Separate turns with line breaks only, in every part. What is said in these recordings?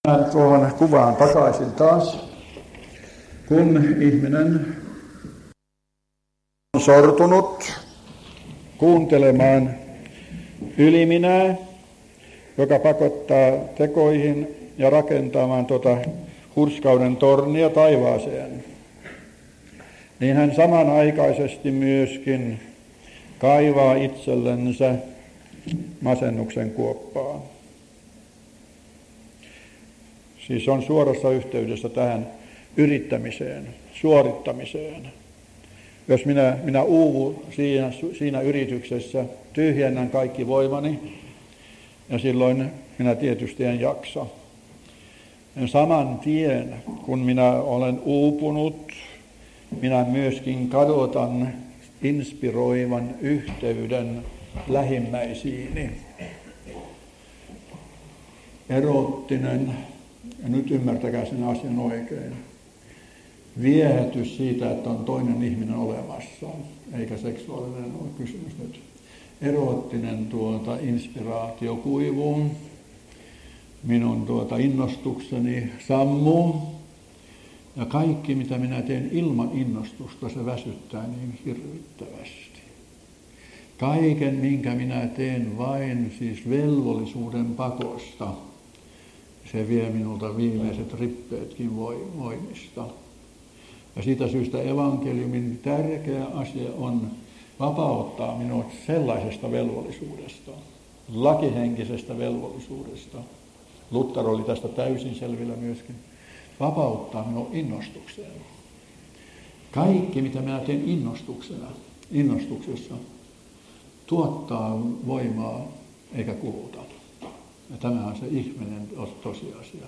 Tuohon kuvaan takaisin taas. Kun ihminen on sortunut kuuntelemaan yliminää, joka pakottaa tekoihin ja rakentamaan hurskauden tornia taivaaseen, niin hän samanaikaisesti myöskin kaivaa itsellensä masennuksen kuoppaa. Siis on suorassa yhteydessä tähän yrittämiseen, suorittamiseen. Jos minä uuvun siinä yrityksessä, tyhjennän kaikki voimani, ja silloin minä tietysti en jaksa. Ja saman tien, kun minä olen uupunut, minä myöskin kadotan inspiroivan yhteyden lähimmäisiini. Eroottinen, ja nyt ymmärtäkää sen asian oikein, viehätys siitä, että on toinen ihminen olemassa, eikä seksuaalinen ole kysymys nyt. Eroottinen inspiraatio kuivuu, minun innostukseni sammuu, ja kaikki mitä minä teen ilman innostusta, se väsyttää niin hirvittävästi. Kaiken minkä minä teen vain siis velvollisuuden pakosta, se vie minulta viimeiset rippeetkin voimista. Ja siitä syystä evankeliumin tärkeä asia on vapauttaa minut sellaisesta velvollisuudesta, lakihenkisestä velvollisuudesta. Luther oli tästä täysin selvillä myöskin. Vapauttaa minut innostukseen. Kaikki, mitä minä teen innostuksessa, tuottaa voimaa eikä kuluta. Ja tämä on se ihminen tosiasia.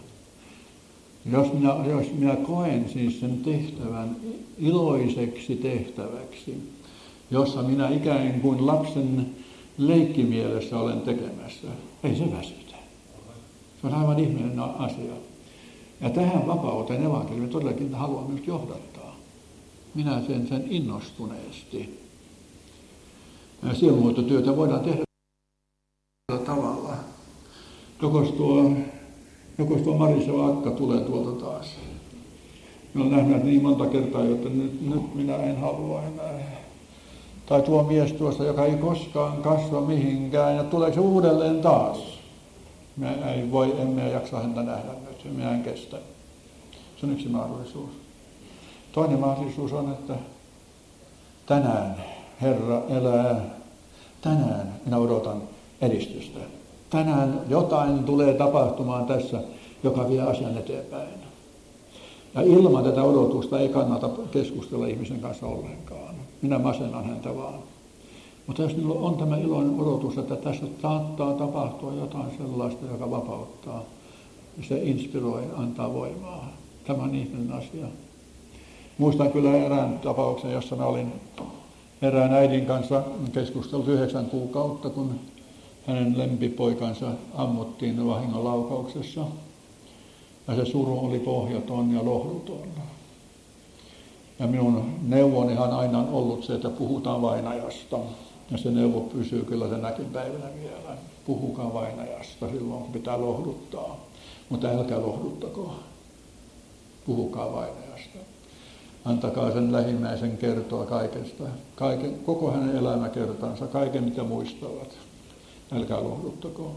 Jos minä koen siis sen tehtävän iloiseksi tehtäväksi, jossa minä ikään kuin lapsen leikkimielessä olen tekemässä, ei se väsytä. Se on aivan ihmeellinen asia. Ja tähän vapauteen evankeliumi todellakin haluaa myös johdattaa. Minä teen sen innostuneesti. Sielunhoitotyötä voidaan tehdä tavalla. Jokos tuo Marisa Akka tulee tuolta taas. Minä olen nähnyt niin monta kertaa, että nyt minä en halua enää. Tai tuo mies tuossa, joka ei koskaan kasva mihinkään, ja tulee se uudelleen taas. Emme jaksa häntä nähdä nyt, minä en kestä. Se on yksi mahdollisuus. Toinen mahdollisuus on, että tänään Herra elää, tänään minä odotan edistystä. Tänään jotain tulee tapahtumaan tässä, joka vie asian eteenpäin. Ja ilman tätä odotusta ei kannata keskustella ihmisen kanssa ollenkaan. Minä masennan häntä vaan. Mutta jos minulla on tämä iloinen odotus, että tässä saattaa tapahtua jotain sellaista, joka vapauttaa, se inspiroi, antaa voimaa. Tämä on ihminen asia. Muistan kyllä erään tapauksen, jossa mä olin erään äidin kanssa keskustellut 9 kuukautta, kun hänen lempipoikansa ammuttiin vahingonlaukauksessa. Ja se suru oli pohjaton ja lohduton. Ja minun neuvonihan aina on ollut se, että puhutaan vainajasta. Ja se neuvo pysyy kyllä tänäkin päivänä vielä. Puhukaa vainajasta silloin, kun pitää lohduttaa. Mutta älkää lohduttako. Puhukaa vainajasta. Antakaa sen lähimmäisen kertoa kaikesta. Koko hänen elämäkertansa, kaiken mitä muistavat. Älkää lohduttako.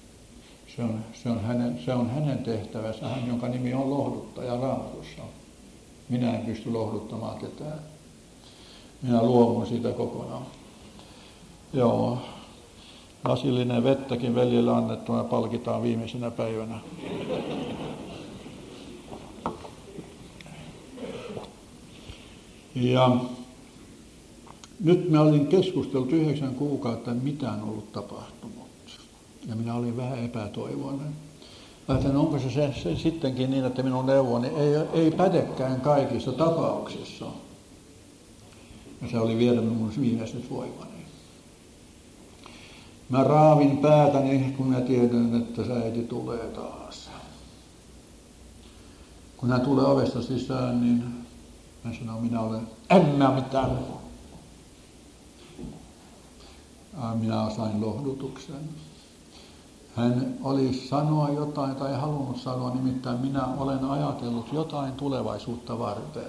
Se on hänen tehtävänsä, hän jonka nimi on lohduttaja Raamatussa. Minä en pysty lohduttamaan ketään. Minä luovun siitä kokonaan. Joo. Lasillinen vettäkin veljelle annettuna palkitaan viimeisenä päivänä. Ja nyt me olin keskustellut 9 kuukautta, että mitään ollut tapahtunut. Ja minä olin vähän epätoivoinen. Ajattelin, onko se sittenkin niin, että minun neuvoni ei pädekään kaikissa tapauksissa. Ja se oli viedä minun viimeiset voimani. Mä raavin päätäni, kun mä tiedän, että se äiti tulee taas. Kun hän tulee ovesta sisään, niin hän sanoo, en mä mitään. Minä sain lohdutuksen. hän oli sanoa jotain tai halunnut sanoa, nimittäin minä olen ajatellut jotain tulevaisuutta varten.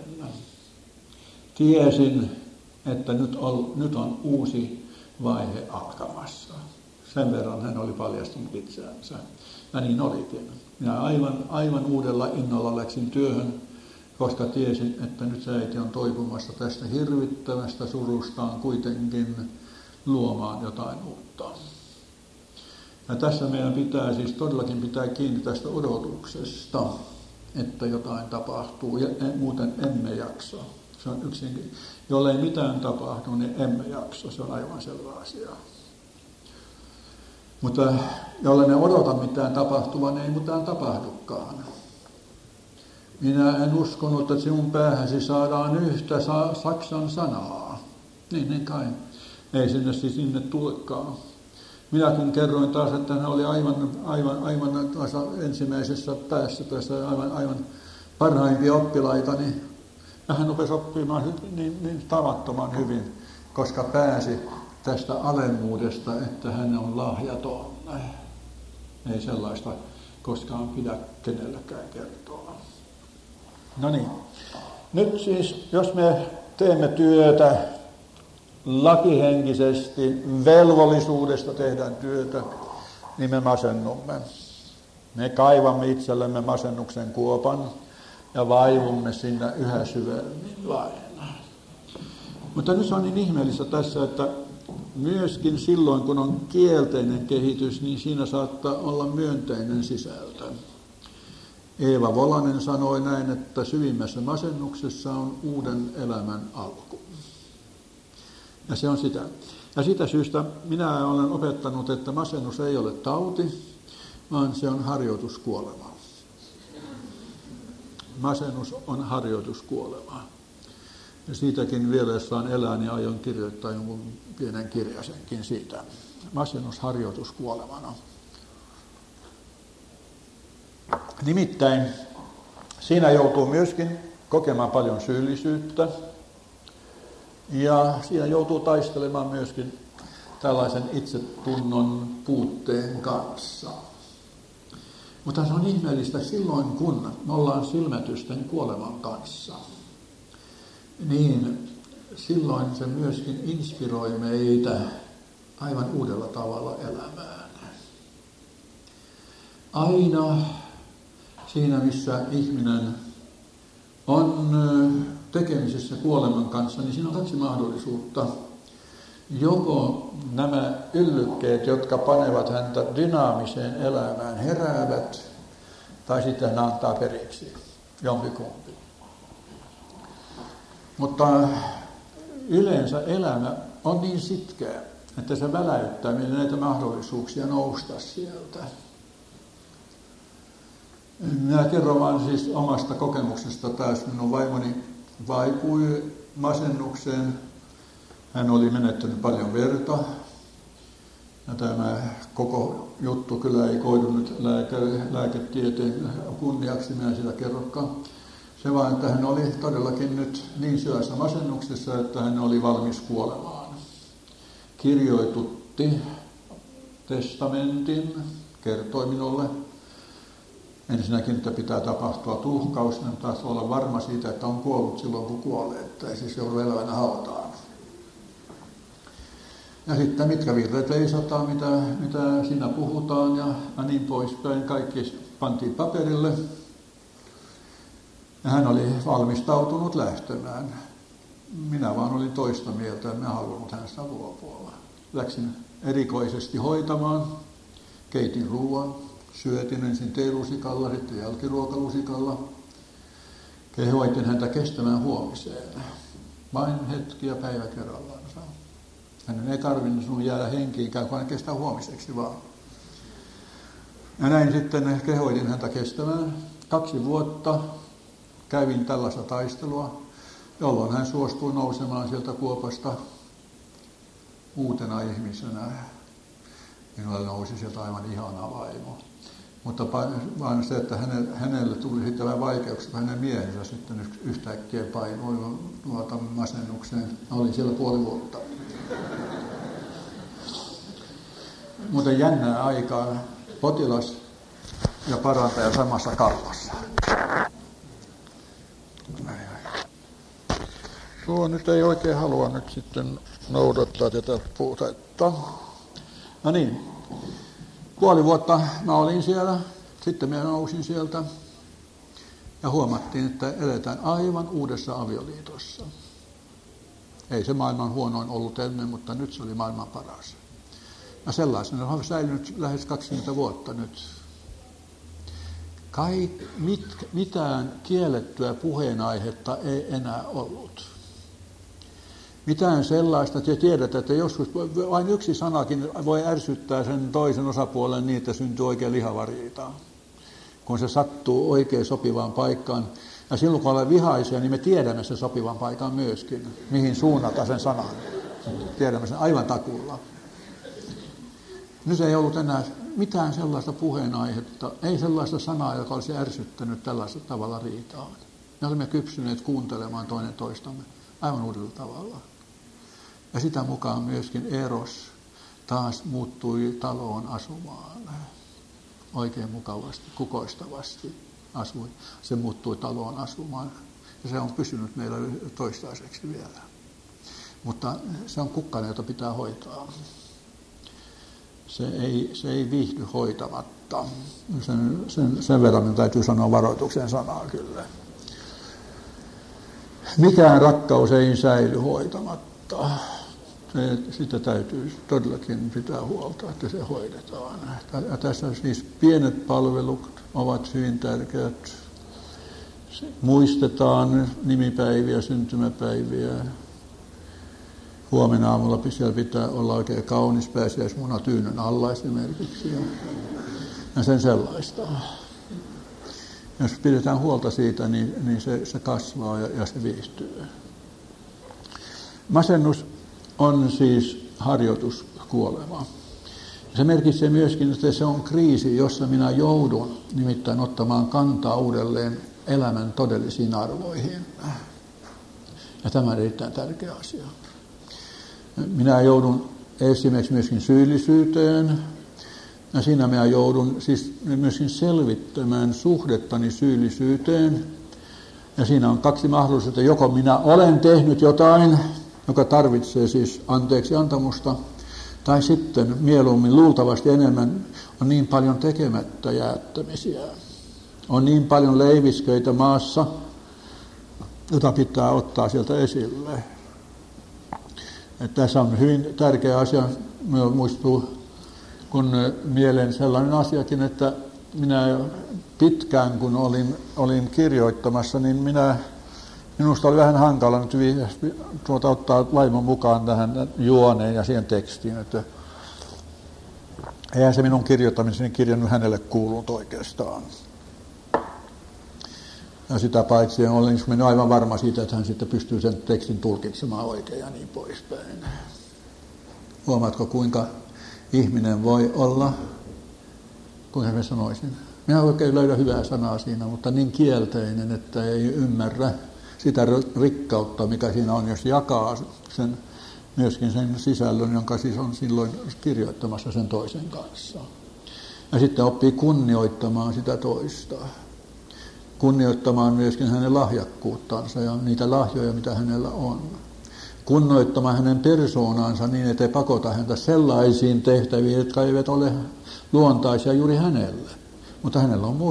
Tiesin, että nyt on uusi vaihe alkamassa. Sen verran hän oli paljastunut itseänsä. Ja niin olikin. Minä aivan uudella innolla läksin työhön, koska tiesin, että nyt äiti on toipumassa tästä hirvittävästä surustaan kuitenkin luomaan jotain uutta. Ja tässä meidän pitää siis todellakin pitää kiinni tästä odotuksesta, että jotain tapahtuu, ja muuten emme jaksa. Se on yksinkin. Jollei mitään tapahdu, niin emme jaksa. Se on aivan selvä asia. Mutta jollei me odota mitään tapahtuvan, niin ei mitään tapahdukaan. Minä en uskonut, että sinun päähäsi saadaan yhtä saksan sanaa. Niin kai. Ei sinne tulekaan. Minäkin kerroin taas, että hän oli aivan ensimmäisessä päässä tässä aivan parhaimpia oppilaitani. Ja hän rupesi oppimaan niin tavattoman hyvin, koska pääsi tästä alemmuudesta, että hän on lahjaton. Ei sellaista koskaan pidä kenellekään kertoa. No niin, nyt siis jos me teemme työtä lakihenkisesti, velvollisuudesta tehdään työtä, niin me masennumme. Me kaivamme itsellemme masennuksen kuopan ja vaivumme sinne yhä syvemmin vain. Mutta nyt se on niin ihmeellistä tässä, että myöskin silloin, kun on kielteinen kehitys, niin siinä saattaa olla myönteinen sisältö. Eeva Volanen sanoi näin, että syvimmässä masennuksessa on uuden elämän alku. Ja se on sitä. Ja siitä syystä minä olen opettanut, että masennus ei ole tauti, vaan se on harjoituskuolema. Masennus on harjoituskuolema. Ja siitäkin vielä, jos saan elää, niin aion kirjoittaa jonkun pienen kirjasenkin siitä. Masennus harjoituskuolemana. Nimittäin siinä joutuu myöskin kokemaan paljon syyllisyyttä. Ja siinä joutuu taistelemaan myöskin tällaisen itsetunnon puutteen kanssa. Mutta se on ihmeellistä silloin, kun me ollaan silmätysten kuoleman kanssa. Niin silloin se myöskin inspiroi meitä aivan uudella tavalla elämään. Aina siinä, missä ihminen on tekemisessä kuoleman kanssa, niin siinä on kaksi mahdollisuutta. Joko nämä yllykkeet, jotka panevat häntä dynaamiseen elämään, heräävät, tai sitten hän antaa periksi, jompikumpi. Mutta yleensä elämä on niin sitkeä, että se väläyttää meille näitä mahdollisuuksia nousta sieltä. Minä kerron vaan siis omasta kokemuksesta taas. Minun vaimoni vaipui masennukseen. Hän oli menettänyt paljon verta. Ja tämä koko juttu kyllä ei koidu nyt lääketieteen kunniaksi, minä sitä kerrokaan. Se vaan, että hän oli todellakin nyt niin syvässä masennuksessa, että hän oli valmis kuolemaan. Kirjoitutti testamentin, kertoi minulle. Ensinnäkin, että pitää tapahtua tuhkaus, niin taas olla varma siitä, että on kuollut silloin, kun kuolee, että ei siis joudu elävänä hautaan. Ja sitten mitkä virret leisotaan, mitä siinä puhutaan ja niin poispäin. Kaikki pantiin paperille. Ja hän oli valmistautunut lähtemään. Minä vaan olin toista mieltä, en halunnut hänestä luopua. Läksin erikoisesti hoitamaan, keitin ruoan, syötin ensin teelusikalla, sitten jälkiruokalusikalla. Kehoitin häntä kestämään huomiseen. Vain hetki ja päivä kerrallaan. Hänen ei tarvinnut sinun jäädä henkiinkään, vaan kestää huomiseksi vaan. Ja näin sitten kehoitin häntä kestämään. 2 vuotta kävin tällaista taistelua, jolloin hän suostui nousemaan sieltä kuopasta uutena ihmisenä. Minulle nousi sieltä aivan ihana vaimo. Mutta vaan se, että hänelle tuli sitten vähän vaikeuksia, hänen miehensä sitten yhtäkkiä painui masennukseen. Olin siellä 5 vuotta. Mutta jännää aikaa. potilas ja parantaja samassa kaupassa. Tuo nyt ei oikein halua nyt sitten noudattaa tätä puhetta. No niin, puoli vuotta mä olin siellä, sitten mä nousin sieltä ja huomattiin, että eletään aivan uudessa avioliitossa. Ei se maailman huonoin ollut ennen, mutta nyt se oli maailman paras. Ja sellaisena on säilynyt lähes 20 vuotta nyt. Mitään kiellettyä puheenaihetta ei enää ollut. Mitään sellaista, että tiedät, että joskus vain yksi sanakin voi ärsyttää sen toisen osapuolen niin, että syntyy oikein lihavariita. Kun se sattuu oikein sopivaan paikkaan. Ja silloin kun ollaan vihaisia, niin me tiedämme sen sopivan paikan myöskin, mihin suunnata sen sanan. Tiedämme sen aivan takuulla. Nyt ei ollut enää mitään sellaista puheenaihetta, ei sellaista sanaa, joka olisi ärsyttänyt tällaisella tavalla riitaan. Me olemme kypsyneet kuuntelemaan toinen toistamme aivan uudella tavalla. Ja sitä mukaan myöskin Eros taas muuttui taloon asumaan. Oikein mukavasti, kukoistavasti asui. Se muuttui taloon asumaan ja se on pysynyt meillä toistaiseksi vielä. Mutta se on kukkanen, jota pitää hoitaa. Se ei viihdy hoitamatta. Sen verran täytyy sanoa varoituksen sanaa kyllä. Mikään rakkaus ei säily hoitamatta. Sitä täytyy todellakin pitää huolta, että se hoidetaan. Ja tässä siis pienet palvelut ovat hyvin tärkeät. Muistetaan nimipäiviä, syntymäpäiviä. Huomenna aamulla siellä pitää olla oikein kaunis pääsiäismuna tyynyn alla esimerkiksi. Ja sen sellaista. Jos pidetään huolta siitä, niin se kasvaa ja se viihtyy. Masennus on siis harjoituskuolema. Se merkitsee myöskin, että se on kriisi, jossa minä joudun nimittäin ottamaan kantaa uudelleen elämän todellisiin arvoihin. Ja tämä on erittäin tärkeä asia. Minä joudun esimerkiksi myöskin syyllisyyteen. Ja siinä minä joudun siis myöskin selvittämään suhdettani syyllisyyteen. Ja siinä on kaksi mahdollisuutta. Joko minä olen tehnyt jotain, joka tarvitsee siis anteeksi antamusta, tai sitten mieluummin luultavasti enemmän on niin paljon tekemättä jättämisiä. On niin paljon leivisköitä maassa, jota pitää ottaa sieltä esille. Että tässä on hyvin tärkeä asia. Minulle muistuu, kun mieleen sellainen asiakin, että minä pitkään kun olin kirjoittamassa, niin minusta oli vähän hankala nyt ottaa vaimon mukaan tähän juoneen ja siihen tekstiin. Että eihän se minun kirjoittamiseni kirjannut hänelle kuulunut oikeastaan. Ja sitä paitsi olin mennyt aivan varma siitä, että hän sitten pystyy sen tekstin tulkitsemaan oikein ja niin poispäin. Huomaatko, kuinka ihminen voi olla, kuinka mä sanoisin, minä oikein löydä hyvää sanaa siinä, mutta niin kielteinen, että ei ymmärrä sitä rikkautta, mikä siinä on, jos jakaa myöskin sen sisällön, jonka siis on silloin kirjoittamassa sen toisen kanssa. Ja sitten oppii kunnioittamaan sitä toista. Kunnioittamaan myöskin hänen lahjakkuuttansa ja niitä lahjoja, mitä hänellä on. Kunnioittamaan hänen persoonansa niin, ettei pakota häntä sellaisiin tehtäviin, jotka eivät ole luontaisia juuri hänelle. Mutta hänellä on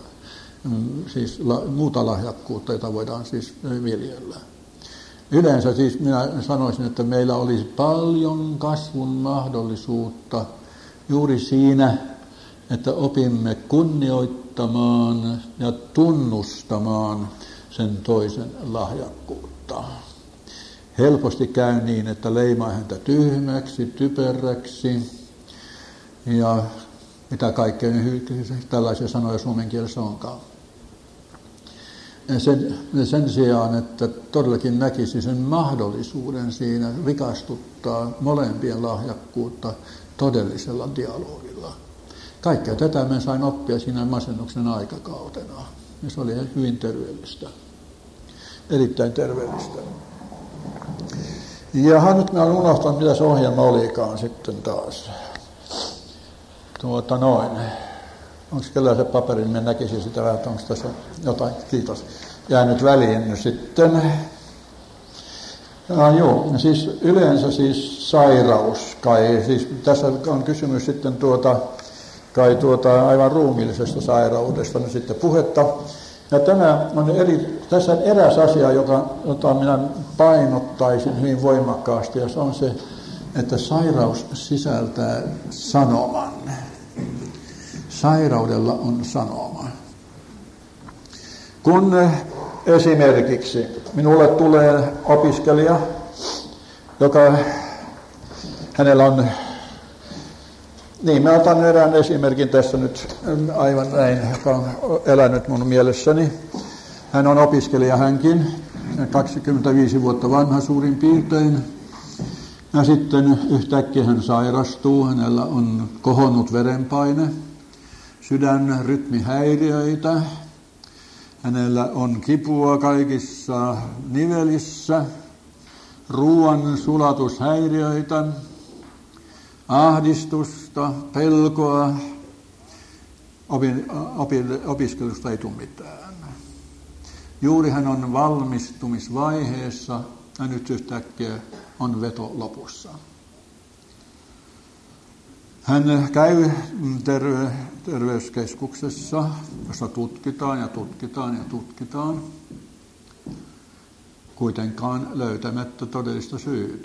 muuta lahjakkuutta, jota voidaan siis viljellä. Yleensä siis minä sanoisin, että meillä olisi paljon kasvun mahdollisuutta juuri siinä, että opimme kunnioittamaan ja tunnustamaan sen toisen lahjakkuutta. Helposti käy niin, että leimaa häntä tyhmäksi, typeräksi ja mitä kaikkea tällaisia sanoja suomen kielessä onkaan. Sen sijaan, että todellakin näkisi sen mahdollisuuden siinä rikastuttaa molempien lahjakkuutta todellisella dialogilla. Kaikkea tätä mä sain oppia siinä masennuksen aikakautena. Ja se oli hyvin terveellistä. Erittäin terveellistä. Ja nyt mä olen unohtanut, mitä se ohjelma olikaan sitten taas. Onko kellään se paperi, niin näkisin sitä vähän, että onko tässä jotain, kiitos, jäänyt väliin sitten. Siis yleensä siis sairaus kai, siis tässä on kysymys sitten aivan ruumiillisesta sairaudesta nyt sitten puhetta. Ja tässä on eräs asia, jota minä painottaisin hyvin voimakkaasti, ja se on se, että sairaus sisältää sanoman. Sairaudella on sanoma. Kun esimerkiksi minulle tulee opiskelija, hänellä on, mä otan erään esimerkin tässä nyt aivan näin, joka on elänyt mun mielessäni. Hän on opiskelija hänkin, 25 vuotta vanha suurin piirtein. Ja sitten yhtäkkiä hän sairastuu, hänellä on kohonnut verenpaine, sydänrytmihäiriöitä, hänellä on kipua kaikissa nivelissä, ruoan sulatushäiriöitä, ahdistusta, pelkoa, opiskelusta ei tule mitään. Juuri hän on valmistumisvaiheessa ja nyt yhtäkkiä on veto lopussa. Hän käy terveyskeskuksessa, jossa tutkitaan ja tutkitaan ja tutkitaan, kuitenkaan löytämättä todellista syytä.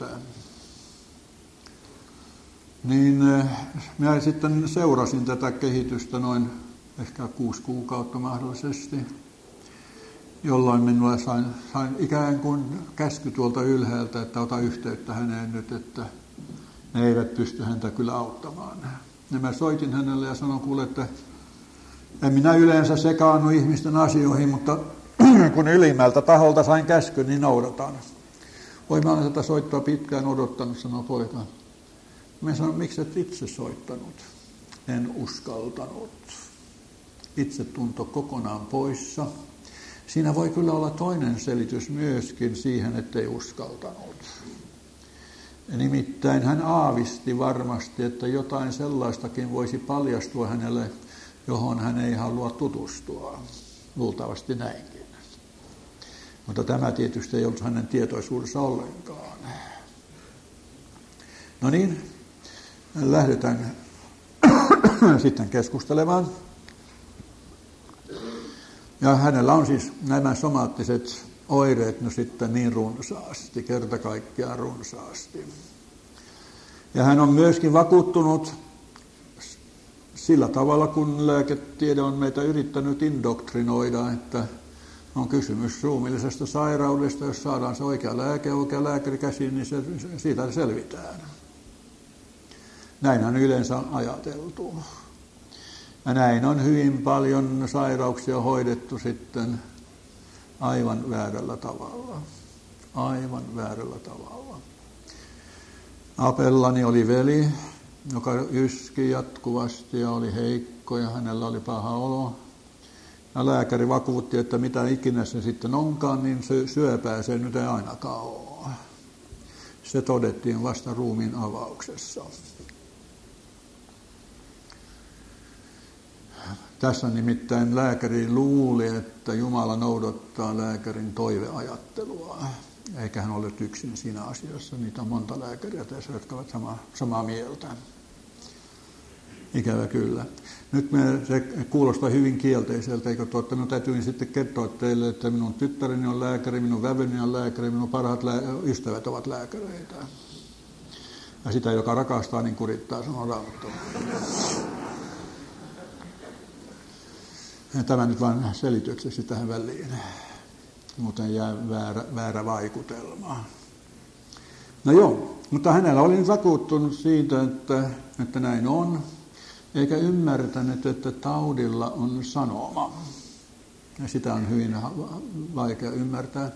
Niin minä sitten seurasin tätä kehitystä noin ehkä 6 kuukautta mahdollisesti, jolloin minulle sain ikään kuin käsky tuolta ylhäältä, että ota yhteyttä häneen nyt, että ne eivät pysty häntä kyllä auttamaan. Ja mä soitin hänelle ja sanoin kuule, että en minä yleensä sekaannu ihmisten asioihin, mutta kun ylimmältä taholta sain käskyn, niin noudatan. Voi mä olen tätä soittoa pitkään odottanut, sanoi poika. Mä sanoin, miksi et itse soittanut? En uskaltanut. Itsetunto kokonaan poissa. Siinä voi kyllä olla toinen selitys myöskin siihen, ettei uskaltanut. Nimittäin hän aavisti varmasti, että jotain sellaistakin voisi paljastua hänelle, johon hän ei halua tutustua. Luultavasti näinkin. Mutta tämä tietysti ei ollut hänen tietoisuudessa ollenkaan. No niin, lähdetään sitten keskustelemaan. Ja hänellä on siis nämä somaattiset oireet no sitten niin runsaasti, kerta kaikkiaan runsaasti. Ja hän on myöskin vakuuttunut sillä tavalla, kun lääketiede on meitä yrittänyt indoktrinoida, että on kysymys ruumiillisesta sairaudesta, jos saadaan se oikea lääkäri käsiin, niin siitä selvitään. Näin on yleensä ajateltu. Ja näin on hyvin paljon sairauksia hoidettu sitten aivan väärällä tavalla. Aivan väärällä tavalla. Apellani oli veli, joka yski jatkuvasti ja oli heikko ja hänellä oli paha olo. Ja lääkäri vakuutti, että mitä ikinä se sitten onkaan, niin syöpää se nyt ei ainakaan ole. Se todettiin vasta ruumiin avauksessa. Tässä nimittäin lääkäri luuli, että Jumala noudattaa lääkärin toiveajattelua. Eikä hän ole yksin siinä asiassa. Niitä on monta lääkäriä tässä, jotka ovat samaa mieltä. Ikävä kyllä. Nyt se kuulostaa hyvin kielteiseltä, eikö totta? Minun täytyy sitten kertoa teille, että minun tyttäreni on lääkäri, minun vävyni on lääkäri, minun parhaat ystävät ovat lääkäreitä. Ja sitä, joka rakastaa, niin kurittaa, sanoo Raamattu. Tämä nyt vain selitykseksi tähän väliin. Muuten jää väärä vaikutelma. No joo, mutta hänellä oli nyt vakuuttunut siitä, että näin on, eikä ymmärtänyt, että taudilla on sanoma. Ja sitä on hyvin vaikea ymmärtää.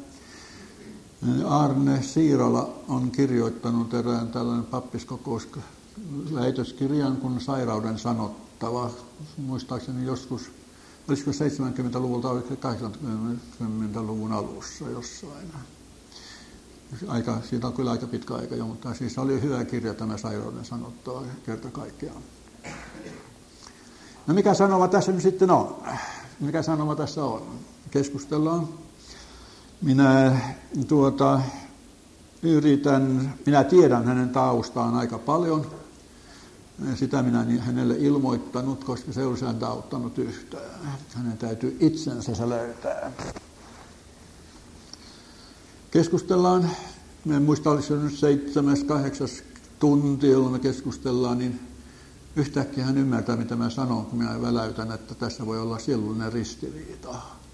Arne Siirala on kirjoittanut erään tällainen pappiskokousväitöskirjan kuin Sairauden sanottava. Muistaakseni joskus, olisiko 70-luvulta, oliko 80-luvun alussa jossain. Siitä on kyllä aika pitkä aika jo, mutta siis oli hyvä kirja tämä Sairauden sanottava kerta kaikkiaan. No mikä sanoma tässä nyt sitten on? Mikä sanoma tässä on? Keskustellaan. Minä tiedän hänen taustaan aika paljon. Sitä minä en hänelle ilmoittanut, koska se ei olisi häntä auttanut yhtään. Hänen täytyy itsensä se löytää. Keskustellaan. Mä en muista, oliko se nyt 7-8 tunti, jolloin me keskustellaan, niin yhtäkkiä hän ymmärtää, mitä mä sanon, kun minä väläytän, että tässä voi olla sielullinen ristiriita.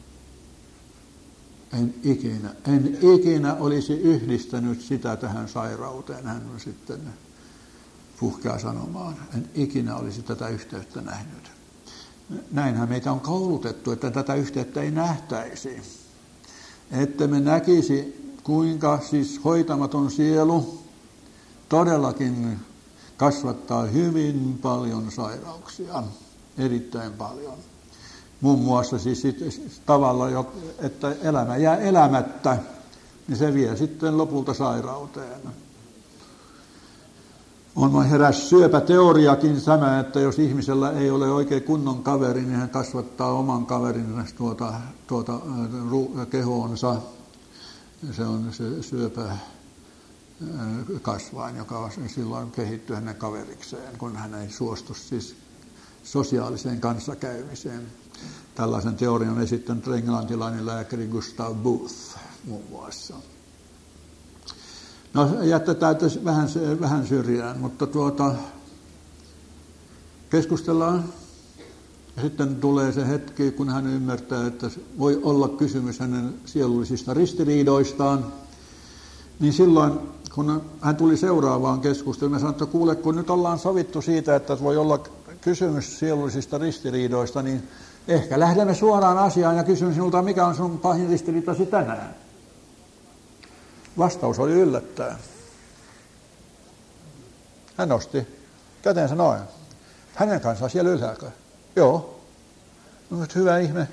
En ikinä olisi yhdistänyt sitä tähän sairauteen, hän on sitten puhkea sanomaan. En ikinä olisi tätä yhteyttä nähnyt. Näinhän meitä on koulutettu, että tätä yhteyttä ei nähtäisi. Että me näkisi, kuinka siis hoitamaton sielu todellakin kasvattaa hyvin paljon sairauksia, erittäin paljon. Muun muassa siis tavalla, että elämä jää elämättä, niin se vie sitten lopulta sairauteen. On heräs syöpäteoriakin sama, että jos ihmisellä ei ole oikein kunnon kaveri, niin hän kasvattaa oman kaverin kehoonsa. Se on se syöpä kasvain, joka on silloin kehittyy hänen kaverikseen, kun hän ei suostu siis sosiaaliseen kanssakäymiseen. Tällaisen teorian on esittänyt englantilainen lääkäri Gustav Booth muun muassa. No jätetään vähän syrjään, mutta keskustellaan. Ja sitten tulee se hetki, kun hän ymmärtää, että voi olla kysymys hänen sielullisista ristiriidoistaan. Niin silloin, kun hän tuli seuraavaan keskusteluun, mä sanoin, että kuule, kun nyt ollaan sovittu siitä, että voi olla kysymys sielullisista ristiriidoista, niin ehkä lähdemme suoraan asiaan ja kysyn sinulta, mikä on sun pahin ristiriitasi tänään. Vastaus oli yllättäen. Hän nosti kätensä noin. Hänen kanssaan siellä ylhäällä. Joo. No, hyvä ihme.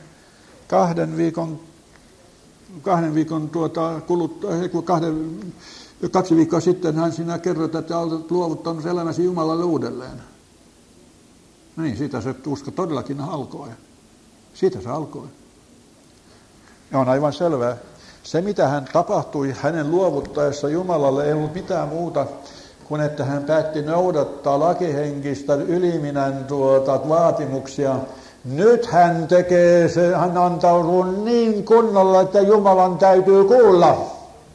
2 viikkoa sitten hän sinä kerrot, että olet luovuttanut elämäsi Jumalalle uudelleen. No niin, siitä se usko todellakin alkoi. Siitä se alkoi. Ja on aivan selvää. Se, mitä hän tapahtui hänen luovuttaessa Jumalalle, ei ollut mitään muuta kuin, että hän päätti noudattaa lakihenkistä yliminän vaatimuksia. Nyt hän tekee se, hän antautuu niin kunnolla, että Jumalan täytyy kuulla.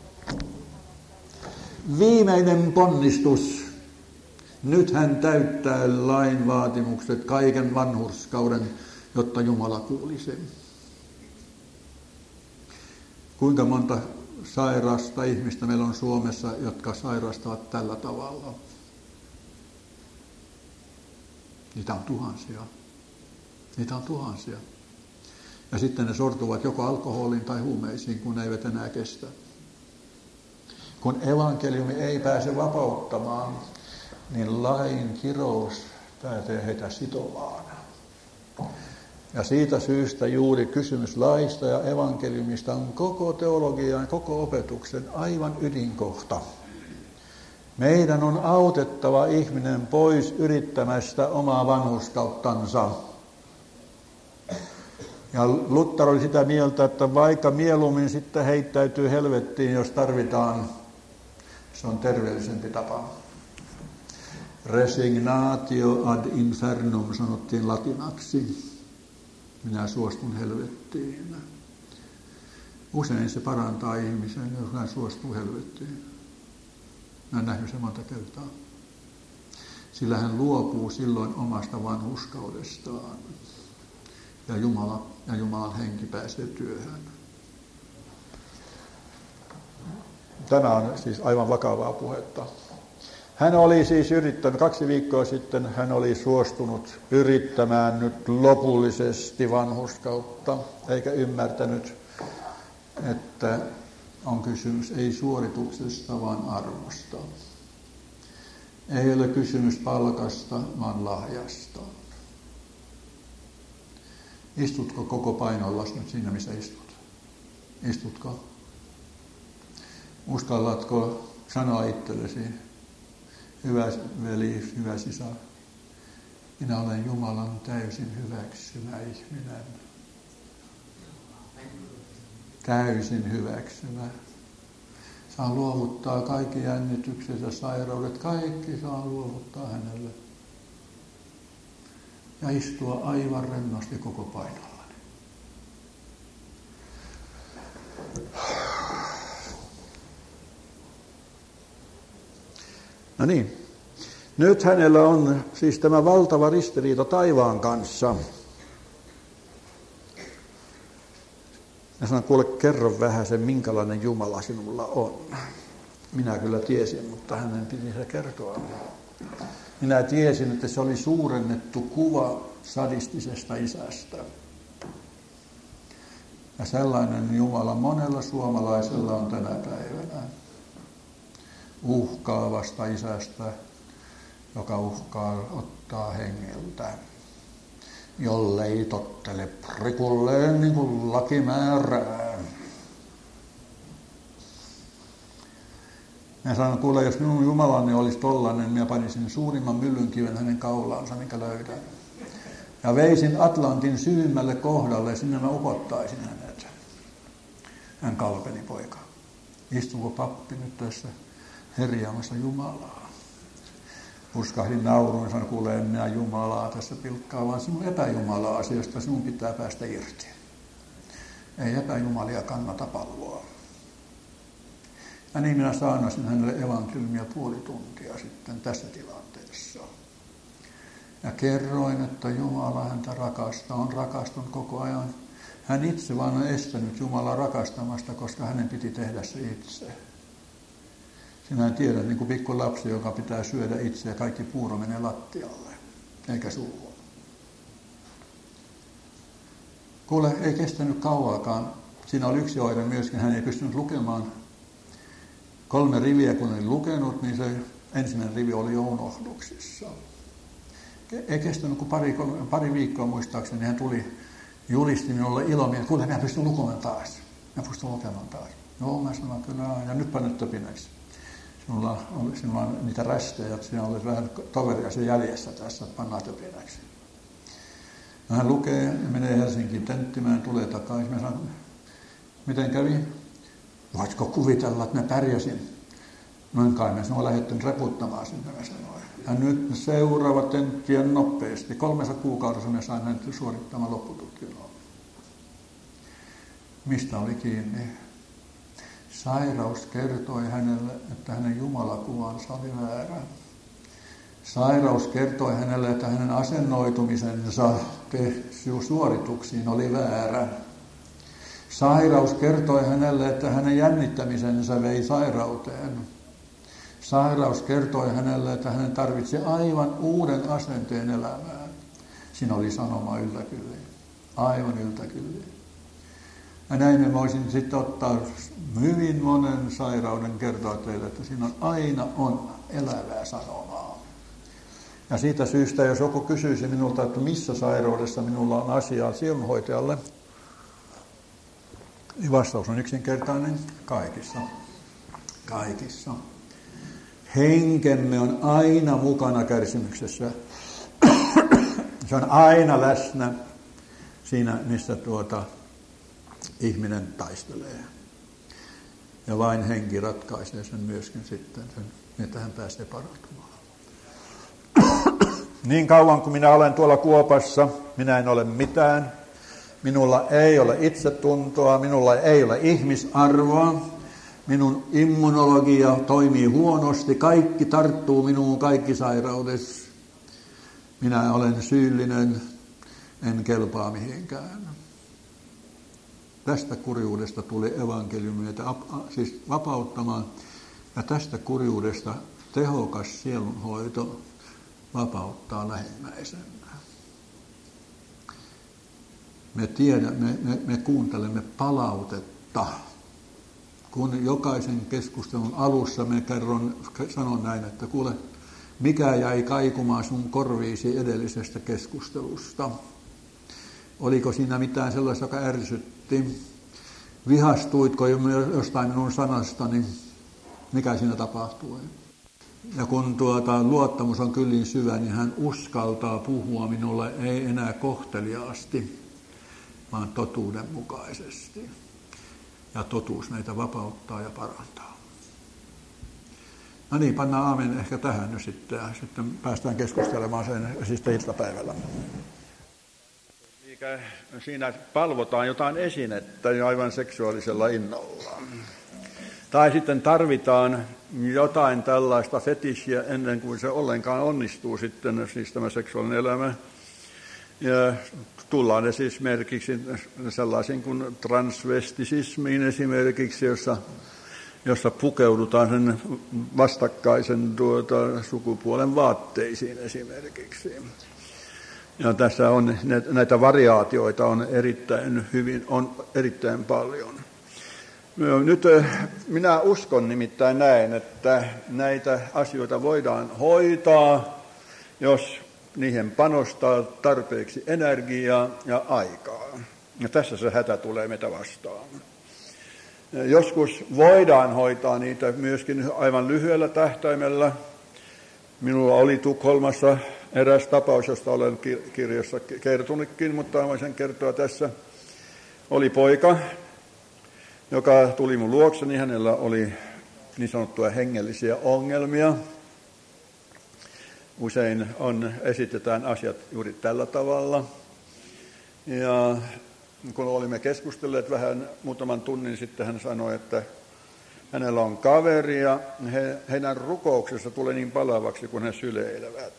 Viimeinen ponnistus. Nyt hän täyttää lain vaatimukset kaiken vanhurskauden, jotta Jumala kuulisi. Kuinka monta sairasta ihmistä meillä on Suomessa, jotka sairastavat tällä tavalla? Niitä on tuhansia. Niitä on tuhansia. Ja sitten ne sortuvat joko alkoholiin tai huumeisiin, kun ne eivät enää kestä. Kun evankeliumi ei pääse vapauttamaan, niin lain kirous pääsee heitä sitomaan. Ja siitä syystä juuri kysymys laista ja evankeliumista on koko teologian, koko opetuksen aivan ydinkohta. Meidän on autettava ihminen pois yrittämästä omaa vanhurskauttansa. Ja Luther oli sitä mieltä, että vaikka mieluummin sitten heittäytyy helvettiin, jos tarvitaan, se on terveellisempi tapa. Resignatio ad infernum sanottiin latinaksi. Minä suostun helvettiin. Usein se parantaa ihmisen, jos hän suostuu helvettiin. Mä olen nähnyt sen monta kertaa. Sillä hän luopuu silloin omasta vanhurskaudestaan. Ja Jumalan henki pääsee työhön. Tämä on siis aivan vakavaa puhetta. Hän oli siis yrittänyt, 2 viikkoa sitten hän oli suostunut yrittämään nyt lopullisesti vanhurskautta, eikä ymmärtänyt, että on kysymys ei suorituksesta, vaan armosta. Ei ole kysymys palkasta, vaan lahjasta. Istutko koko painolla nyt siinä, missä istut? Istutko? Uskallatko sanoa itsellesi, hyvä veli, hyvä sisar, Minä olen Jumalan täysin hyväksymä ihminen. Täysin hyväksymä. Saa luovuttaa kaikki jännitykset ja sairaudet. Kaikki saa luovuttaa hänelle. Ja istua aivan rennosti koko painollani. No niin. Nyt hänellä on siis tämä valtava ristiriita taivaan kanssa. Ja sanon, kuule, kerro vähän sen, minkälainen Jumala sinulla on. Minä kyllä tiesin, mutta hänen piti se kertoa. Minä tiesin, että se oli suurennettu kuva sadistisesta isästä. Ja sellainen Jumala monella suomalaisella on tänä päivänä. Uhkaavasta isästä, joka uhkaa ottaa hengeltä, jollei tottele prikulleen niin kuin laki määrää. Mä sanon, kuule, jos minun Jumalani olisi tollainen, minä panisin suurimman myllynkiven hänen kaulaansa, minkä löydän. Ja veisin Atlantin syvimmälle kohdalle ja sinne mä upottaisin hänet. Hän kalpeni poika. Istuuko pappi nyt tässä herjaamassa Jumalaa? Purskahdin nauruun ja sanoin, kuule, en minä Jumalaa tässä pilkkaa, vaan sinun epäjumalaa, josta sinun pitää päästä irti. Ei epäjumalia kannata palloa. Ja niin minä saanasin hänelle evankeliumia puoli tuntia sitten tässä tilanteessa. Ja kerroin, että Jumala häntä rakastaa, on rakastunut koko ajan. Hän itse vaan on estänyt Jumalaa rakastamasta, koska hänen piti tehdä se itse. Sinä tiedät, niin kuin pikku lapsi, joka pitää syödä itse ja kaikki puuro menee lattialle, eikä suuhun. Kuule, ei kestänyt kauaakaan. Siinä oli yksi oire myöskin, hän ei pystynyt lukemaan 3 riviä, kun oli lukenut, niin se ensimmäinen rivi oli jo unohduksissa. Ei kestänyt kuin pari viikkoa muistaakseni, hän julisti minulle ilomielin, että kuule, minä pystyn lukemaan taas. Minä pystyn lukemaan taas. Joo, mä sanoin, kyllä, ja nyt panet töpinäksi. Sinulla on niitä rästejä, että sinä olet vähän toveria sen jäljessä tässä, että pannaan töpinäksi. No, hän lukee ja menee Helsinkiin tenttimään, tulee takaisin. Mä sanon, miten kävi? Voitko kuvitella, että mä pärjäsin? Noin kai mä sinua lähdettiin reputtamaan sinne, mä sanoin. Ja nyt seuraava tenttien nopeasti. 3 kuukaudessa mä sain hänet suorittamaan loppututkinnon. Mistä oli kiinni? Sairaus kertoi hänelle, että hänen jumalakuvansa oli väärä. Sairaus kertoi hänelle, että hänen asennoitumisensa suorituksiin oli väärä. Sairaus kertoi hänelle, että hänen jännittämisensä vei sairauteen. Sairaus kertoi hänelle, että hänen tarvitsi aivan uuden asenteen elämään. Siinä oli sanoma yltäkyllin. Aivan yltäkyllin. Ja näin me voisin sitten ottaa hyvin monen sairauden kertoa teille, että siinä aina on elävää sanomaa. Ja siitä syystä, jos joku kysyisi minulta, että missä sairaudessa minulla on asiaa sielunhoitajalle, niin vastaus on yksinkertainen: kaikissa. Kaikissa. Henkemme on aina mukana kärsimyksessä. Se on aina läsnä siinä, missä ihminen taistelee. Ja vain henki ratkaisee sen myöskin sitten, että hän pääsee parantumaan. Niin kauan kuin minä olen tuolla kuopassa, minä en ole mitään. Minulla ei ole itsetuntoa, minulla ei ole ihmisarvoa. Minun immunologia toimii huonosti, kaikki tarttuu minuun, kaikki sairaudessa. Minä olen syyllinen, en kelpaa mihinkään. Tästä kurjuudesta tuli evankeliumi, siis vapauttamaan. Ja tästä kurjuudesta tehokas sielunhoito vapauttaa lähimmäisen. Me kuuntelemme palautetta. Kun jokaisen keskustelun alussa sanon näin, että kuule, mikä jäi kaikumaan sun korviisi edellisestä keskustelusta? Oliko siinä mitään sellaista, joka ärsytti? Vihastuitko jostain minun sanastani? Mikä siinä tapahtui? Ja kun luottamus on kyllin syvä, niin hän uskaltaa puhua minulle ei enää kohteliaasti, vaan totuudenmukaisesti. Ja totuus meitä vapauttaa ja parantaa. No niin, pannaan aamen ehkä tähän nyt sitten, ja sitten päästään keskustelemaan sen sitten iltapäivällä. Siinä palvotaan jotain esinettä aivan seksuaalisella innolla. Tai sitten tarvitaan jotain tällaista fetishiä ennen kuin se ollenkaan onnistuu sitten, siis tämä seksuaalinen elämä. Ja tullaan esimerkiksi sellaisiin kuin transvestisismiin esimerkiksi, jossa pukeudutaan sen vastakkaisen sukupuolen vaatteisiin esimerkiksi. Ja tässä on näitä variaatioita on erittäin paljon. Nyt minä uskon nimittäin näin, että näitä asioita voidaan hoitaa, jos niihin panostaa tarpeeksi energiaa ja aikaa. Ja tässä se hätä tulee meitä vastaan. Joskus voidaan hoitaa niitä myöskin aivan lyhyellä tähtäimellä. Minulla oli Tukholmassa eräs tapaus, josta olen kirjassa kertonutkin, mutta voin sen kertoa tässä. Oli poika, joka tuli mun luokseni. Hänellä oli niin sanottuja hengellisiä ongelmia. Usein esitetään asiat juuri tällä tavalla. Ja kun olimme keskustelleet vähän muutaman tunnin sitten, hän sanoi, että hänellä on kaveri ja heidän rukouksessa tulee niin palavaksi, kun he syleilevät.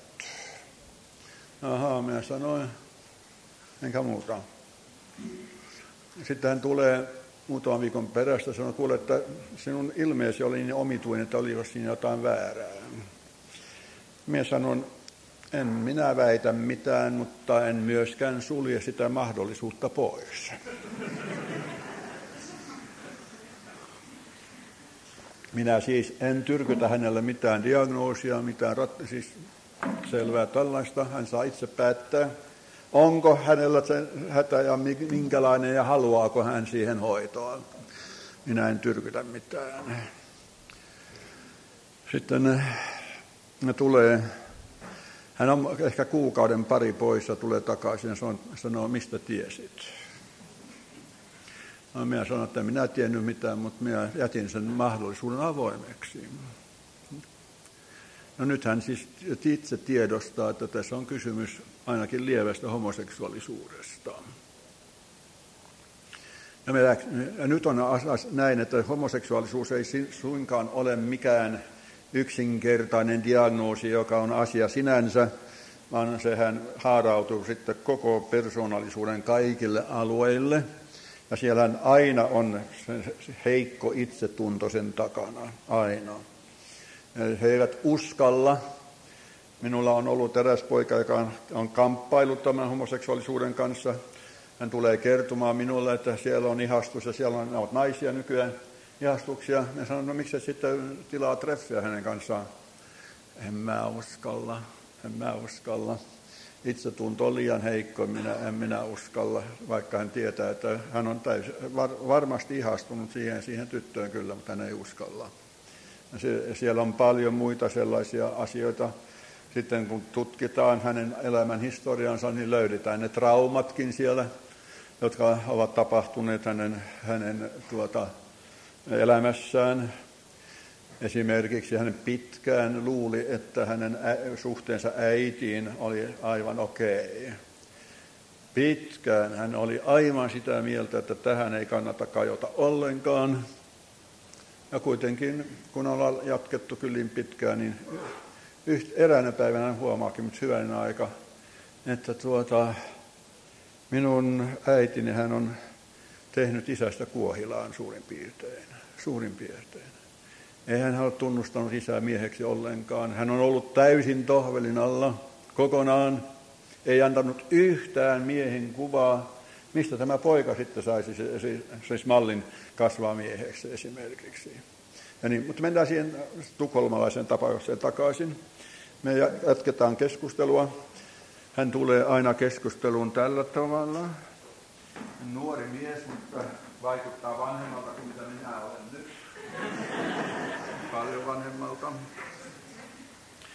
Ahaa, minä sanoin, enkä muuta. Sitten hän tulee muutaman viikon perästä ja sanoi, kuule, että sinun ilmeesi oli niin omituinen, että oliko siinä jotain väärää. Minä sanon, en minä väitä mitään, mutta en myöskään sulje sitä mahdollisuutta pois. Minä siis en tyrkytä hänelle mitään diagnoosia, mitään siis selvää tällaista. Hän saa itse päättää, onko hänellä se hätä ja minkälainen ja haluaako hän siihen hoitoa. Minä en tyrkytä mitään. Sitten tulee, hän on ehkä kuukauden pari poissa, tulee takaisin ja sanoo, mistä tiesit? No, minä sanon, että minä en tiennyt mitään, mutta minä jätin sen mahdollisuuden avoimeksi. No nyt hän siis itse tiedostaa, että tässä on kysymys ainakin lievästä homoseksuaalisuudesta. Ja nyt on näin, että homoseksuaalisuus ei suinkaan ole mikään yksinkertainen diagnoosi, joka on asia sinänsä, vaan sehän haarautuu sitten koko persoonallisuuden kaikille alueille. Ja siellä aina on se heikko itsetunto sen takana, aina. Ja he eivät uskalla. Minulla on ollut eräs poika, joka on kamppailut tämän homoseksuaalisuuden kanssa. Hän tulee kertomaan minulle, että siellä on ihastus ja siellä on naisia nykyään ihastuksia. Ja sanon, no miksi sitten tilaa treffejä hänen kanssaan? En mä uskalla. Itsetunto on liian heikko, en minä uskalla, vaikka hän tietää, että hän on varmasti ihastunut siihen tyttöön kyllä, mutta hän ei uskalla. Ja siellä on paljon muita sellaisia asioita. Sitten kun tutkitaan hänen elämän historiansa, niin löydetään ne traumatkin siellä, jotka ovat tapahtuneet hänen elämässään. Esimerkiksi hän pitkään luuli, että hänen suhteensa äitiin oli aivan okei. Pitkään hän oli aivan sitä mieltä, että tähän ei kannata kajota ollenkaan. Ja kuitenkin, kun ollaan jatkettu kyllin pitkään, niin eräänä päivänä hän huomaakin, mutta hyvänen aika, että minun äitini hän on tehnyt isästä kuohilaan suurin piirtein. Ei hän ole tunnustanut isää mieheksi ollenkaan. Hän on ollut täysin tohvelin alla kokonaan. Ei antanut yhtään miehen kuvaa, mistä tämä poika sitten saisi siis mallin kasvaa mieheksi esimerkiksi. Ja niin, mutta mennään siihen tukholmalaisen tapaukseen takaisin. Me jatketaan keskustelua. Hän tulee aina keskusteluun tällä tavalla. Nuori mies, mutta vaikuttaa vanhemmalta kuin mitä minä olen nyt. Paljon vanhemmalta.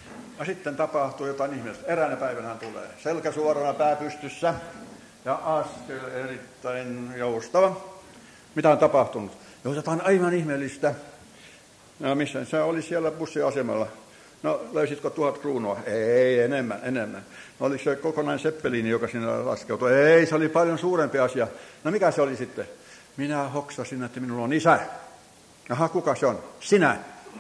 Ja sitten tapahtuu jotain ihmeellistä. Eräänä päivänä hän tulee. Selkä suorana, pää pystyssä ja askel erittäin joustava. Mitä on tapahtunut? Jotain aivan ihmeellistä. No missä? Se oli siellä bussiasemalla. No löysitkö 1000 kruunua? Ei, enemmän. No oliko se kokonainen seppeliini, joka sinne laskeutui? Ei, se oli paljon suurempi asia. No mikä se oli sitten? Minä hoksasin, että minulla on isä. Aha, kuka se on? Sinä.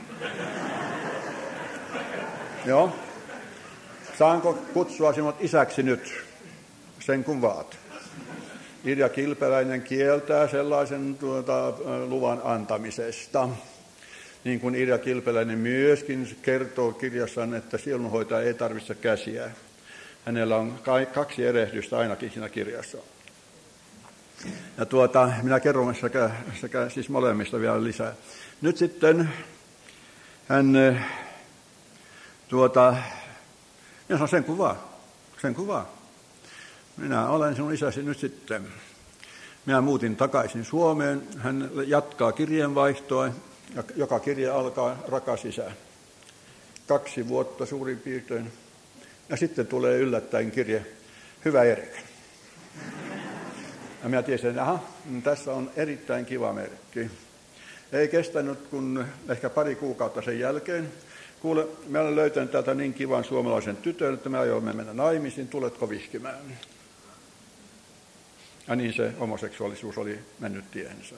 Joo. Saanko kutsua sinut isäksi nyt? Sen kun vaat. Irja Kilpeläinen kieltää sellaisen luvan antamisesta. Niin kuin Irja Kilpeläinen myöskin kertoo kirjassaan, että sielunhoitaja ei tarvitse käsiä. Hänellä on 2 erehdystä ainakin siinä kirjassa. Ja minä kerron sekä siis molemmista vielä lisää. Nyt sitten hän ja se on sen kuva. Minä olen sinun isäsi nyt sitten. Minä muutin takaisin Suomeen. Hän jatkaa kirjeenvaihtoa. Ja joka kirje alkaa rakas isä. 2 vuotta suurin piirtein. Ja sitten tulee yllättäen kirje, hyvä Erik. Ja minä tiesin, että tässä on erittäin kiva merkki. Ei kestänyt kun ehkä 2 kuukautta sen jälkeen. Kuule, minä olen löytänyt täältä niin kivan suomalaisen tytön, että me ajoimme mennä naimisiin, tuletko vihkimään? Ja niin se homoseksuaalisuus oli mennyt tiehensä.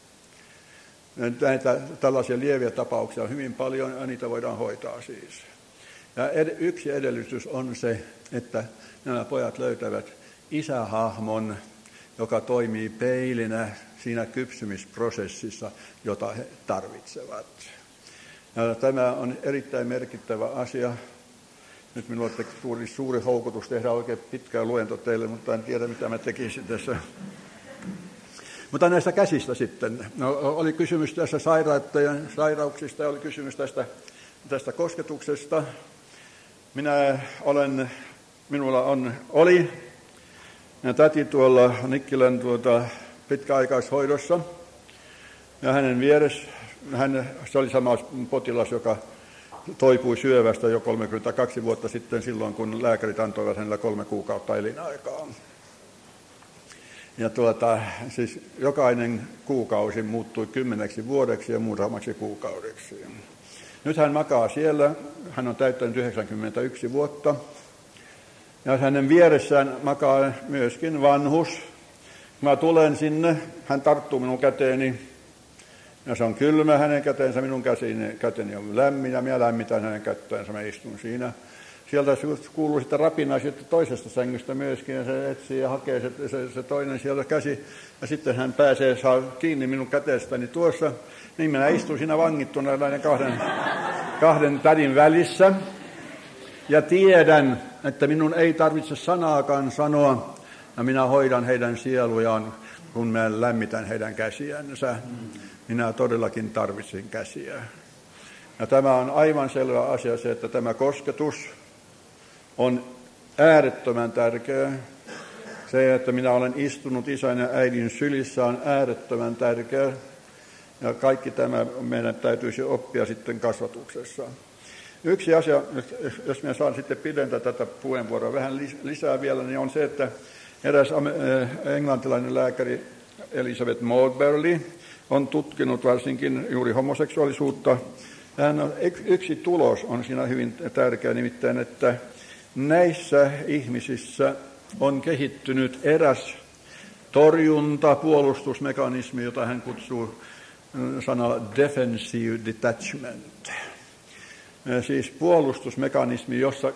Näitä tällaisia lieviä tapauksia on hyvin paljon ja niitä voidaan hoitaa siis. Ja yksi edellytys on se, että nämä pojat löytävät isähahmon, joka toimii peilinä siinä kypsymisprosessissa, jota he tarvitsevat. Ja tämä on erittäin merkittävä asia. Nyt minulle tuli suuri houkutus tehdä oikein pitkä luento teille, mutta en tiedä mitä mä tekisin tässä. Mutta näistä käsistä sitten. No, oli kysymys tässä sairauksista ja oli kysymys tästä kosketuksesta. Oli täti tuolla Nikkilän pitkäaikaishoidossa ja hänen vieressä, se oli sama potilas, joka toipui syövästä jo 32 vuotta sitten silloin, kun lääkärit antoivat hänellä 3 kuukautta elinaikaa. Ja siis jokainen kuukausi muuttui 10 vuodeksi ja muutamaksi kuukaudeksi. Nyt hän makaa siellä, hän on täyttänyt 91 vuotta. Ja hänen vieressään makaa myöskin vanhus. Mä tulen sinne, hän tarttuu minun käteeni. Ja se on kylmä hänen käteensä, minun käteni on lämmin ja minä lämmitän hänen kätteensä, mä istun siinä. Sieltä kuuluu sitten rapinaa sitten toisesta sängystä myöskin ja se etsii ja hakee se toinen sieltä käsi. Ja sitten hän saa kiinni minun kätestäni tuossa. Niin minä istun siinä vangittuna näiden kahden tädin välissä. Ja tiedän, että minun ei tarvitse sanaakaan sanoa. Ja minä hoidan heidän sielujaan, kun mä lämmitän heidän käsiänsä. Minä todellakin tarvitsin käsiä. Ja tämä on aivan selvä asia se, että tämä kosketus on äärettömän tärkeä. Se, että minä olen istunut isän ja äidin sylissä, on äärettömän tärkeä. Ja kaikki tämä meidän täytyisi oppia sitten kasvatuksessa. Yksi asia, jos minä saan sitten pidentää tätä puheenvuoroa vähän lisää vielä, niin on se, että eräs englantilainen lääkäri Elizabeth Moberly on tutkinut varsinkin juuri homoseksuaalisuutta. Yksi tulos on siinä hyvin tärkeä, nimittäin, että näissä ihmisissä on kehittynyt eräs puolustusmekanismi, jota hän kutsuu sanalla defensive detachment. Siis puolustusmekanismi, jossa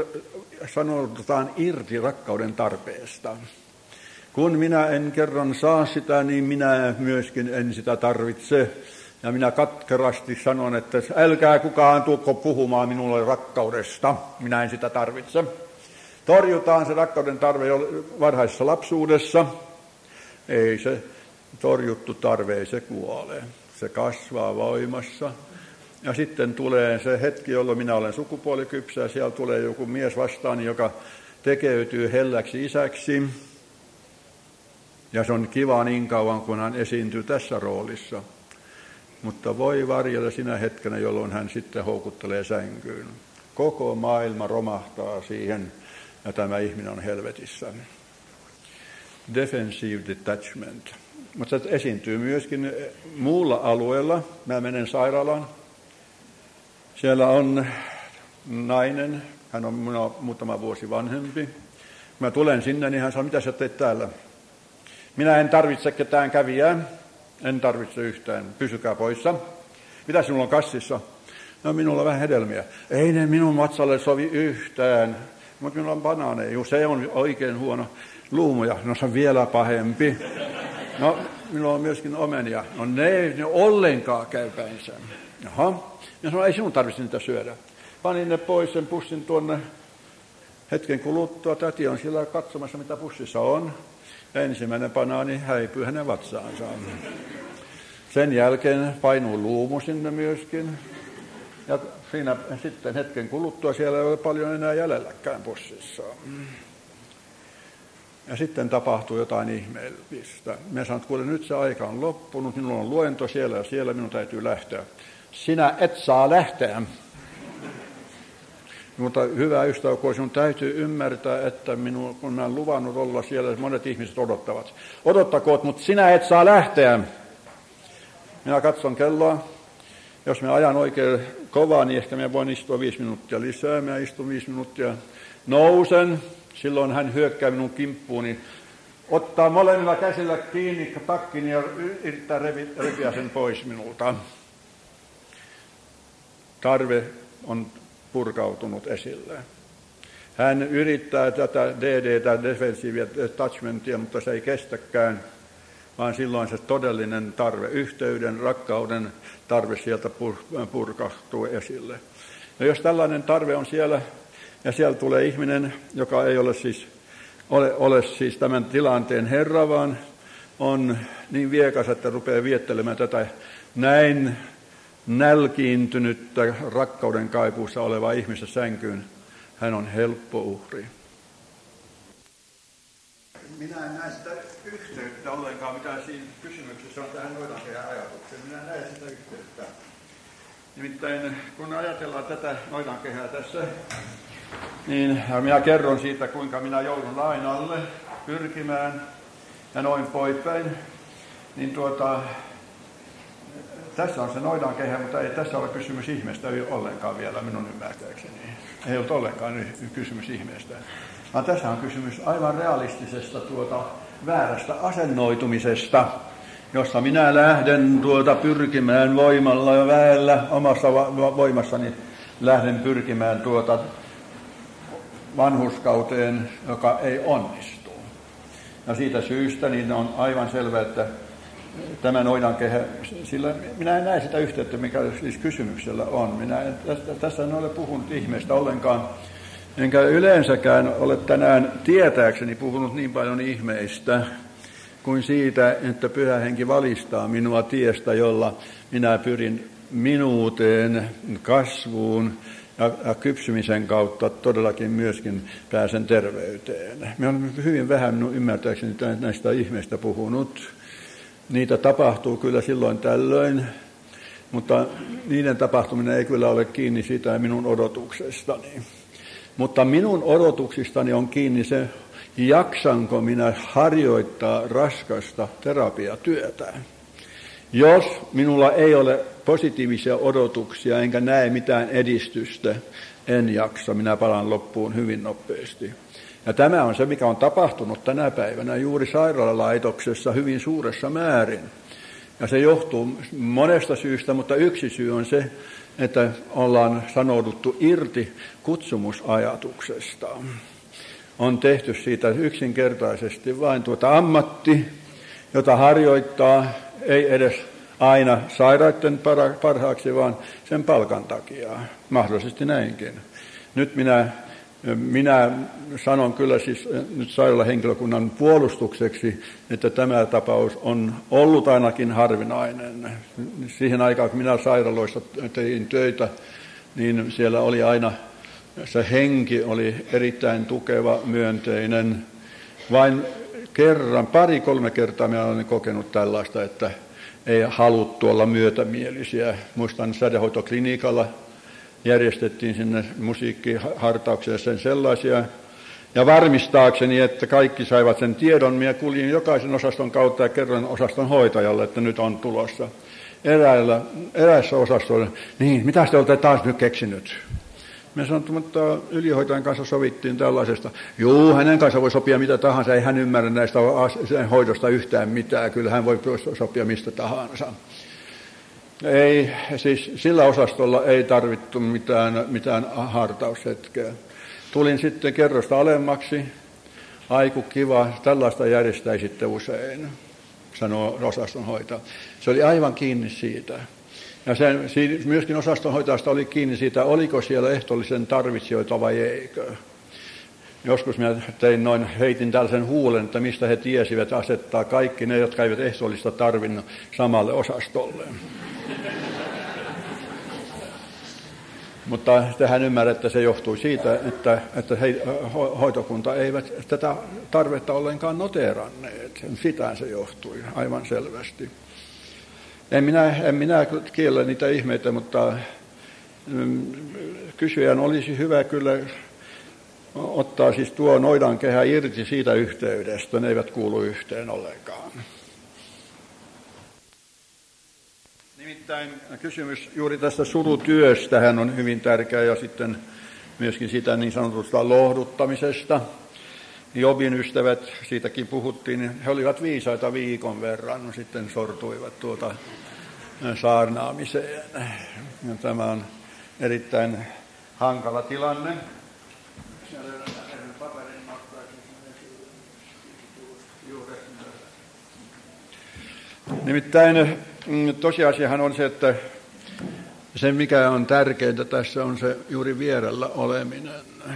sanotaan irti rakkauden tarpeesta. Kun minä en kerran saa sitä, niin minä myöskin en sitä tarvitse. Ja minä katkerasti sanon, että älkää kukaan tuukko puhumaan minulle rakkaudesta, minä en sitä tarvitse. Torjutaan se rakkauden tarve jo varhaisessa lapsuudessa. Ei se torjuttu tarve, ei se kuole. Se kasvaa voimassa. Ja sitten tulee se hetki, jolloin minä olen sukupuolikypsä ja siellä tulee joku mies vastaani, joka tekeytyy helläksi isäksi. Ja se on kiva niin kauan, kun hän esiintyy tässä roolissa. Mutta voi varjella sinä hetkenä, jolloin hän sitten houkuttelee sänkyyn. Koko maailma romahtaa siihen ja tämä ihminen on helvetissä. Defensive detachment. Mutta se esiintyy myöskin muulla alueella. Mä menen sairaalaan. Siellä on nainen, hän on minua muutama vuosi vanhempi. Mä tulen sinne, niin hän sanoo, mitä sä teet täällä? Minä en tarvitse ketään kävijää, en tarvitse yhtään, pysykää poissa. Mitä sinulla on kassissa? No minulla on vähän hedelmiä. Ei ne minun vatsalle sovi yhtään, mutta minulla on banaaneja, se on oikein huono. Luumuja, no se on vielä pahempi. No minulla on myöskin omenia, no ne ollenkaan käy päinsä. Jaha, ja sanoi, ei sinun tarvitse niitä syödä. Panin ne pois, sen pussin tuonne. Hetken kuluttua täti on siellä katsomassa, mitä pussissa on. Ensimmäinen banaani häipyy hänen vatsaansa. Sen jälkeen painuu luumu sinne myöskin. Ja siinä sitten hetken kuluttua siellä ei ole paljon enää jäljelläkään pussissa. Ja sitten tapahtuu jotain ihmeellistä. Mä sanon, että kuule, nyt se aika on loppunut, minulla on luento siellä ja siellä, minun täytyy lähteä. Sinä et saa lähteä. Mutta hyvä ystävä, kun sinun täytyy ymmärtää, että kun mä olen luvannut olla siellä, monet ihmiset odottavat. Odottakoot, mutta sinä et saa lähteä. Minä katson kelloa. Jos mä ajan oikein kovaa, niin ehkä mä voin istua 5 minuuttia lisää. Mä istun 5 minuuttia. Nousen. Silloin hän hyökkää minun kimppuuni. Ottaa molemmilla käsillä kiinni takkini ja yrittää repiä sen pois minulta. Tarve on purkautunut esille. Hän yrittää tätä DD:tä, defensive detachmentia, mutta se ei kestäkään, vaan silloin se todellinen tarve, yhteyden, rakkauden tarve sieltä purkautuu esille. No jos tällainen tarve on siellä, ja siellä tulee ihminen, joka ei ole siis tämän tilanteen herra, vaan on niin viekas, että rupeaa viettelemään tätä näin nälkiintynyttä rakkauden kaipuussa olevaa ihmistä sänkyyn. Hän on helppo uhri. Minä en näe sitä yhteyttä ollenkaan, mitä siinä kysymyksessä on tähän noidankehän ajatukseen. Minä en näe sitä yhteyttä. Nimittäin kun ajatellaan tätä noidankehää tässä, niin minä kerron siitä, kuinka minä joudun lainalle pyrkimään ja noin poispäin. Niin tässä on se noidankehä, mutta ei tässä ole kysymys ihmeestä ollenkaan vielä minun ymmärtääkseni. Ei ole ollenkaan kysymys ihmeestä. Vaan tässä on kysymys aivan realistisesta väärästä asennoitumisesta, jossa minä lähden pyrkimään voimalla ja väellä omassa voimassani lähden pyrkimään vanhurskauteen, joka ei onnistu. Ja siitä syystä niin on aivan selvää, että tämä noidankehä, sillä minä en näe sitä yhteyttä, mikä siis kysymyksellä on. Tässä en ole puhunut ihmeestä ollenkaan, enkä yleensäkään ole tänään tietääkseni puhunut niin paljon ihmeistä kuin siitä, että Pyhä Henki valistaa minua tiestä, jolla minä pyrin minuuteen, kasvuun ja kypsymisen kautta todellakin myöskin pääsen terveyteen. Minä olen hyvin vähän ymmärtääkseni näistä ihmeistä puhunut. Niitä tapahtuu kyllä silloin tällöin, mutta niiden tapahtuminen ei kyllä ole kiinni siitä minun odotuksestani. Mutta minun odotuksistani on kiinni se, jaksanko minä harjoittaa raskasta terapiatyötä. Jos minulla ei ole positiivisia odotuksia enkä näe mitään edistystä, en jaksa, minä palaan loppuun hyvin nopeasti. Ja tämä on se, mikä on tapahtunut tänä päivänä juuri sairaalalaitoksessa hyvin suuressa määrin. Ja se johtuu monesta syystä, mutta yksi syy on se, että ollaan sanouduttu irti kutsumusajatuksesta. On tehty siitä yksinkertaisesti vain ammatti, jota harjoittaa ei edes aina sairaiden parhaaksi, vaan sen palkan takia. Mahdollisesti näinkin. Nyt minä sanon kyllä siis nyt sairaalahenkilökunnan puolustukseksi, että tämä tapaus on ollut ainakin harvinainen. Siihen aikaan, kun minä sairaaloissa tein töitä, niin siellä oli aina, se henki oli erittäin tukeva, myönteinen. Vain kerran, 2-3 kertaa minä olen kokenut tällaista, että ei haluttu olla myötämielisiä. Muistan sädehoitoklinikalla järjestettiin sinne musiikkihartaukselle sen sellaisia. Ja varmistaakseni, että kaikki saivat sen tiedon, minä kuljin jokaisen osaston kautta ja kerroin osaston hoitajalle, että nyt on tulossa. Eräässä osastossa, niin, mitä te olette taas nyt keksinyt? Me sanoin, että ylihoitajan kanssa sovittiin tällaisesta. Juu, hänen kanssa voi sopia mitä tahansa, ei hän ymmärrä näistä hoidosta yhtään mitään, kyllä hän voi sopia mistä tahansa. Ei, siis sillä osastolla ei tarvittu mitään hartaushetkeä. Tulin sitten kerrosta alemmaksi. Aiku kiva, tällaista järjestäisitte usein, sanoo osastonhoitaja. Se oli aivan kiinni siitä. Ja myöskin osastonhoitajasta oli kiinni siitä, oliko siellä ehtoollisen tarvitsijoita vai eikö. Joskus minä heitin tällaisen huulen, että mistä he tiesivät asettaa kaikki ne, jotka eivät ehtoollista tarvinnut samalle osastolle. Mutta tähän ymmärrät, että se johtui siitä, että hoitokunta eivät tätä tarvetta ollenkaan noteeranneet. Sitä se johtui aivan selvästi. En minä kiellä niitä ihmeitä, mutta kysyjän olisi hyvä kyllä ottaa siis tuo noidankehä irti siitä yhteydestä. Ne eivät kuulu yhteen ollenkaan. Nimittäin kysymys juuri tästä surutyöstähän on hyvin tärkeä ja sitten myöskin sitä niin sanotusta lohduttamisesta. Jobin ystävät, siitäkin puhuttiin, he olivat viisaita viikon verran, sitten sortuivat saarnaamiseen. Ja tämä on erittäin hankala tilanne. Nimittäin tosiasiahan on se, että se mikä on tärkeintä tässä on se juuri vierellä oleminen.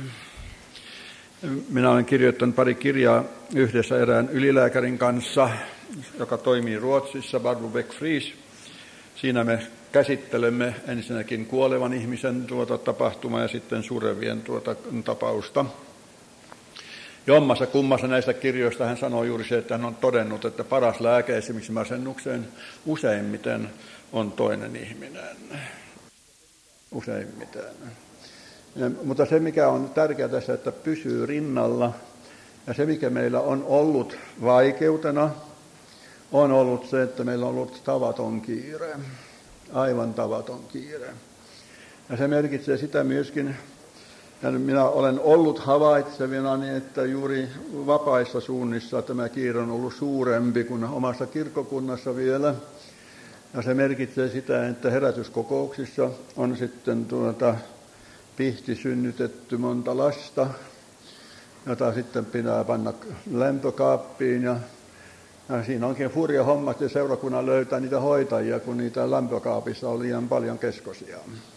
Minä olen kirjoittanut pari kirjaa yhdessä erään ylilääkärin kanssa, joka toimii Ruotsissa, Barbro Beck-Friis. Siinä me käsittelemme ensinnäkin kuolevan ihmisen tapahtumaa ja sitten surevien tapausta. Jommassa kummassa näistä kirjoista hän sanoo juuri se, että hän on todennut, että paras lääke esimerkiksi masennukseen useimmiten on toinen ihminen. Useimmiten. Mutta se, mikä on tärkeää tässä, että pysyy rinnalla, ja se, mikä meillä on ollut vaikeutena, on ollut se, että meillä on ollut tavaton kiire, aivan tavaton kiire. Ja se merkitsee sitä myöskin, ja minä olen ollut havaitsevina, että juuri vapaissa suunnissa tämä kiire on ollut suurempi kuin omassa kirkkokunnassa vielä. Ja se merkitsee sitä, että herätyskokouksissa on sitten pihti synnytetty monta lasta, jota sitten pitää panna lämpökaappiin. Ja siinä onkin hurja homma, että seurakunnan löytää niitä hoitajia, kun niitä lämpökaapissa on liian paljon keskosia.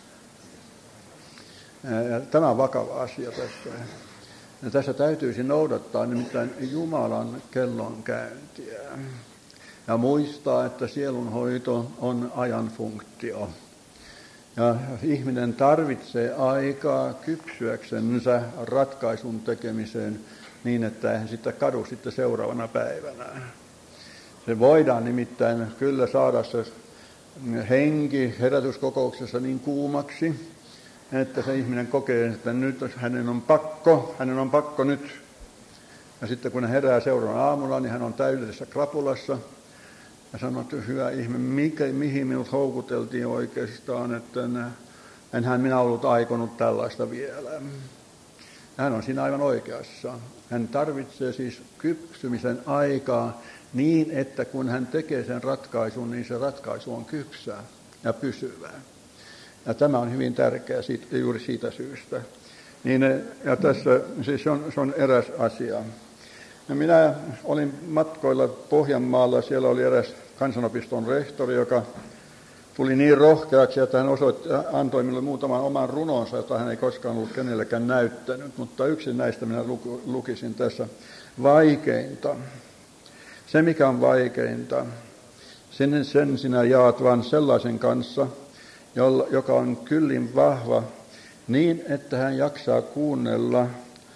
Ja tämä on vakava asia tässä. Ja tässä täytyisi noudattaa nimittäin Jumalan kellonkäyntiä. Ja muistaa, että sielunhoito on ajan funktio. Ja ihminen tarvitsee aikaa kypsyäksensä ratkaisun tekemiseen niin, että eihän sitä kadu sitten seuraavana päivänä. Se voidaan nimittäin kyllä saada se henki herätyskokouksessa niin kuumaksi, että se ihminen kokee, että nyt hänen on pakko nyt. Ja sitten kun hän herää seuraavana aamulla, niin hän on täydellisessä krapulassa. Ja sanoo, että hyvä ihme, mihin minut houkuteltiin oikeastaan, että enhän minä ollut aikonut tällaista vielä. Hän on siinä aivan oikeassa. Hän tarvitsee siis kypsymisen aikaa niin, että kun hän tekee sen ratkaisun, niin se ratkaisu on kypsää ja pysyvää. Ja tämä on hyvin tärkeää juuri siitä syystä. Ja tässä siis se on eräs asia. Ja minä olin matkoilla Pohjanmaalla, siellä oli eräs kansanopiston rehtori, joka tuli niin rohkeaksi, että hän antoi minulle muutaman oman runonsa, jota hän ei koskaan ollut kenellekään näyttänyt. Mutta yksin näistä minä lukisin tässä vaikeinta. Se, mikä on vaikeinta, sen sinä jaat vain sellaisen kanssa, joka on kyllin vahva niin, että hän jaksaa kuunnella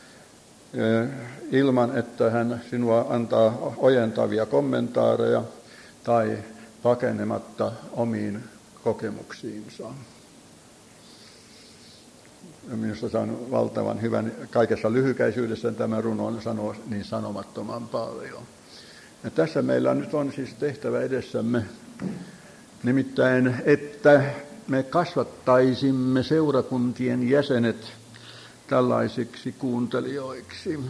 ilman, että hän sinua antaa ojentavia kommentaareja tai pakenematta omiin kokemuksiinsa.
minusta se on valtavan hyvän, kaikessa lyhykäisyydessä tämä runo sanoo niin sanomattoman paljon. Ja tässä meillä nyt on siis tehtävä edessämme, nimittäin, että me kasvattaisimme seurakuntien jäsenet tällaisiksi kuuntelijoiksi,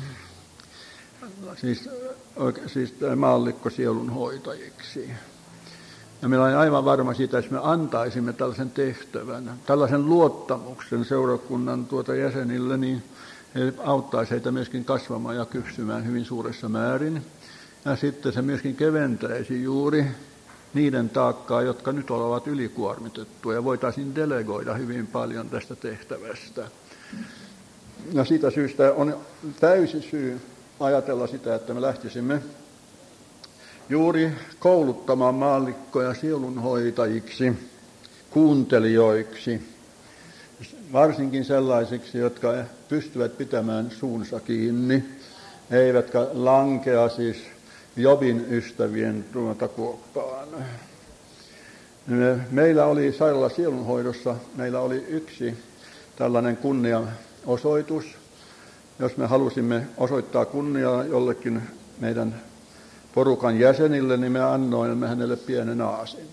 siis maallikkosielun hoitajiksi. Ja meillä on aivan varma siitä, että me antaisimme tällaisen tehtävän, tällaisen luottamuksen seurakunnan jäsenille, niin he auttaisi heitä myöskin kasvamaan ja kypsymään hyvin suuressa määrin. Ja sitten se myöskin keventäisi juuri niiden taakkaa, jotka nyt ovat ylikuormitettuja, ja voitaisiin delegoida hyvin paljon tästä tehtävästä. Ja siitä syystä on täysi syy ajatella sitä, että me lähtisimme juuri kouluttamaan maallikkoja sielunhoitajiksi, kuuntelijoiksi, varsinkin sellaisiksi, jotka pystyvät pitämään suunsa kiinni, eivätkä lankea siis Jobin ystävien kuoppaan. Meillä oli sairaala sielunhoidossa, meillä oli yksi tällainen kunniaosoitus. Jos me halusimme osoittaa kunniaa jollekin meidän porukan jäsenille, niin me annoimme hänelle pienen aasin.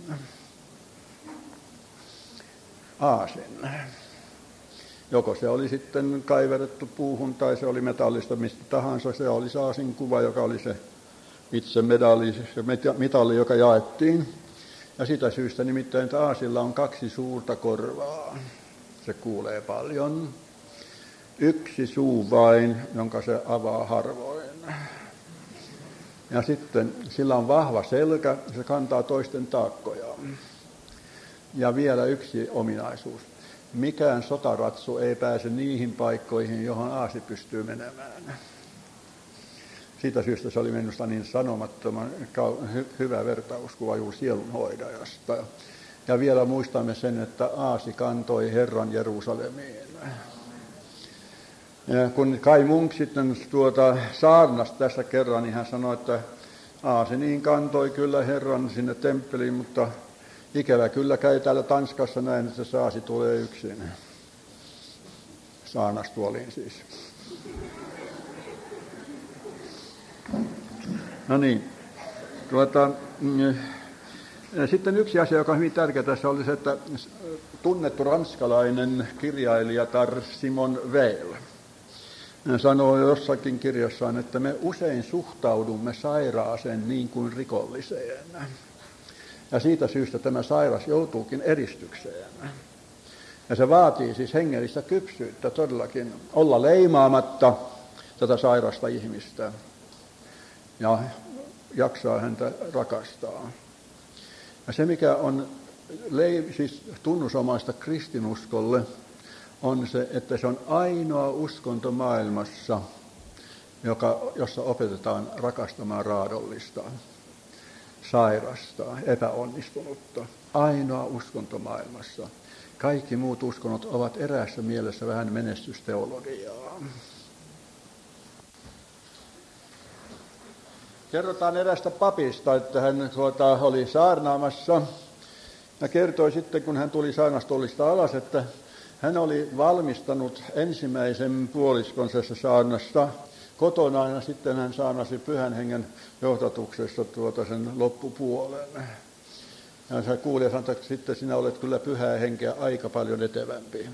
Joko se oli sitten kaiverrettu puuhun tai se oli metallista mistä tahansa, se oli se aasin kuva, joka oli se itse mitalli, joka jaettiin. Ja sitä syystä nimittäin, että aasilla on 2 suurta korvaa. Se kuulee paljon. 1 suu vain, jonka se avaa harvoin. Ja sitten sillä on vahva selkä, se kantaa toisten taakkoja. Ja vielä yksi ominaisuus. Mikään sotaratsu ei pääse niihin paikkoihin, johon aasi pystyy menemään. Siitä syystä se oli minusta niin sanomattoman hyvä vertauskuva juuri sielunhoidajasta. Ja vielä muistamme sen, että aasi kantoi Herran Jerusalemiin. Ja kun Kai Munk sitten saarnasi tässä kerran, niin hän sanoi, että aasi niin kantoi kyllä Herran sinne temppeliin, mutta ikävä kyllä käy täällä Tanskassa näin, että se aasi tulee yksin. Saarnastuoliin siis. No niin. Sitten yksi asia, joka on hyvin tärkeä tässä, oli se, että tunnettu ranskalainen kirjailijatar Simone Weil sanoo jossakin kirjassaan, että me usein suhtaudumme sairaaseen niin kuin rikolliseen. Ja siitä syystä tämä sairas joutuukin eristykseen. Ja se vaatii siis hengellistä kypsyyttä todellakin olla leimaamatta tätä sairasta ihmistä ja jaksaa häntä rakastaa. Ja se, mikä on siis tunnusomaista kristinuskolle, on se, että se on ainoa uskonto maailmassa, jossa opetetaan rakastamaan raadollista, sairasta, epäonnistunutta. Ainoa uskonto maailmassa. Kaikki muut uskonnot ovat eräässä mielessä vähän menestysteologiaa. Kerrotaan erästä papista, että hän oli saarnaamassa ja kertoi sitten, kun hän tuli saarnastuolista alas, että hän oli valmistanut ensimmäisen puoliskonsa saarnasta kotona ja sitten hän saarnasi Pyhän Hengen johdatuksessa sen loppupuolen. Ja se kuulija sanoi, että sitten sinä olet kyllä Pyhää Henkeä aika paljon etevämpi.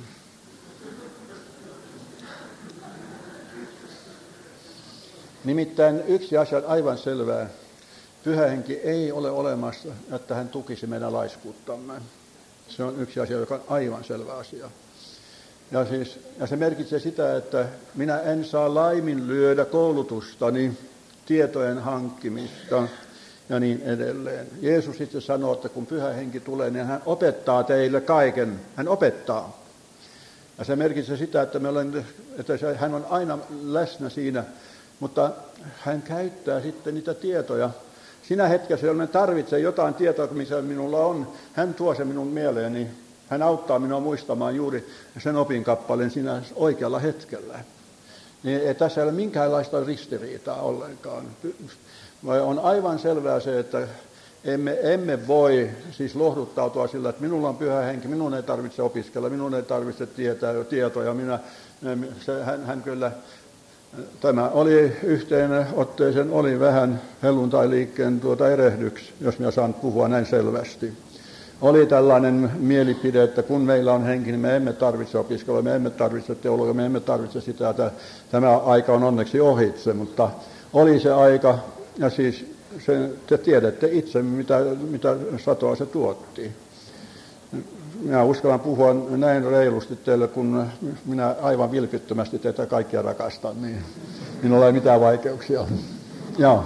Nimittäin yksi asia on aivan selvää. Pyhä Henki ei ole olemassa, että hän tukisi meidän laiskuuttamme. Se on yksi asia, joka on aivan selvä asia. Ja se merkitsee sitä, että minä en saa laiminlyödä koulutustani, tietojen hankkimista ja niin edelleen. Jeesus itse sanoo, että kun Pyhä Henki tulee, niin hän opettaa teille kaiken. Hän opettaa. Ja se merkitsee sitä, että hän on aina läsnä siinä, mutta hän käyttää sitten niitä tietoja. Sinä hetkessä, jolloin tarvitsee jotain tietoa, missä minulla on, hän tuo se minun mieleeni. Hän auttaa minua muistamaan juuri sen opinkappaleen siinä oikealla hetkellä. Niin tässä ei ole minkäänlaista ristiriitaa ollenkaan. On aivan selvää se, että emme voi siis lohduttautua sillä, että minulla on pyhä henki, minun ei tarvitse opiskella, minun ei tarvitse tietoja. Hän kyllä, tämä oli yhteen otteeseen, oli vähän helluntailiikkeen erehdyksi, jos minä saan puhua näin selvästi. Oli tällainen mielipide, että kun meillä on henki, niin me emme tarvitse opiskelua, me emme tarvitse teologia, me emme tarvitse sitä, että tämä aika on onneksi ohitse, mutta oli se aika, ja siis te tiedätte itse, mitä satoa se tuotti. Minä uskallan puhua näin reilusti teille, kun minä aivan vilpittömästi teitä kaikkia rakastan, niin minulla ei mitään vaikeuksia. Joo.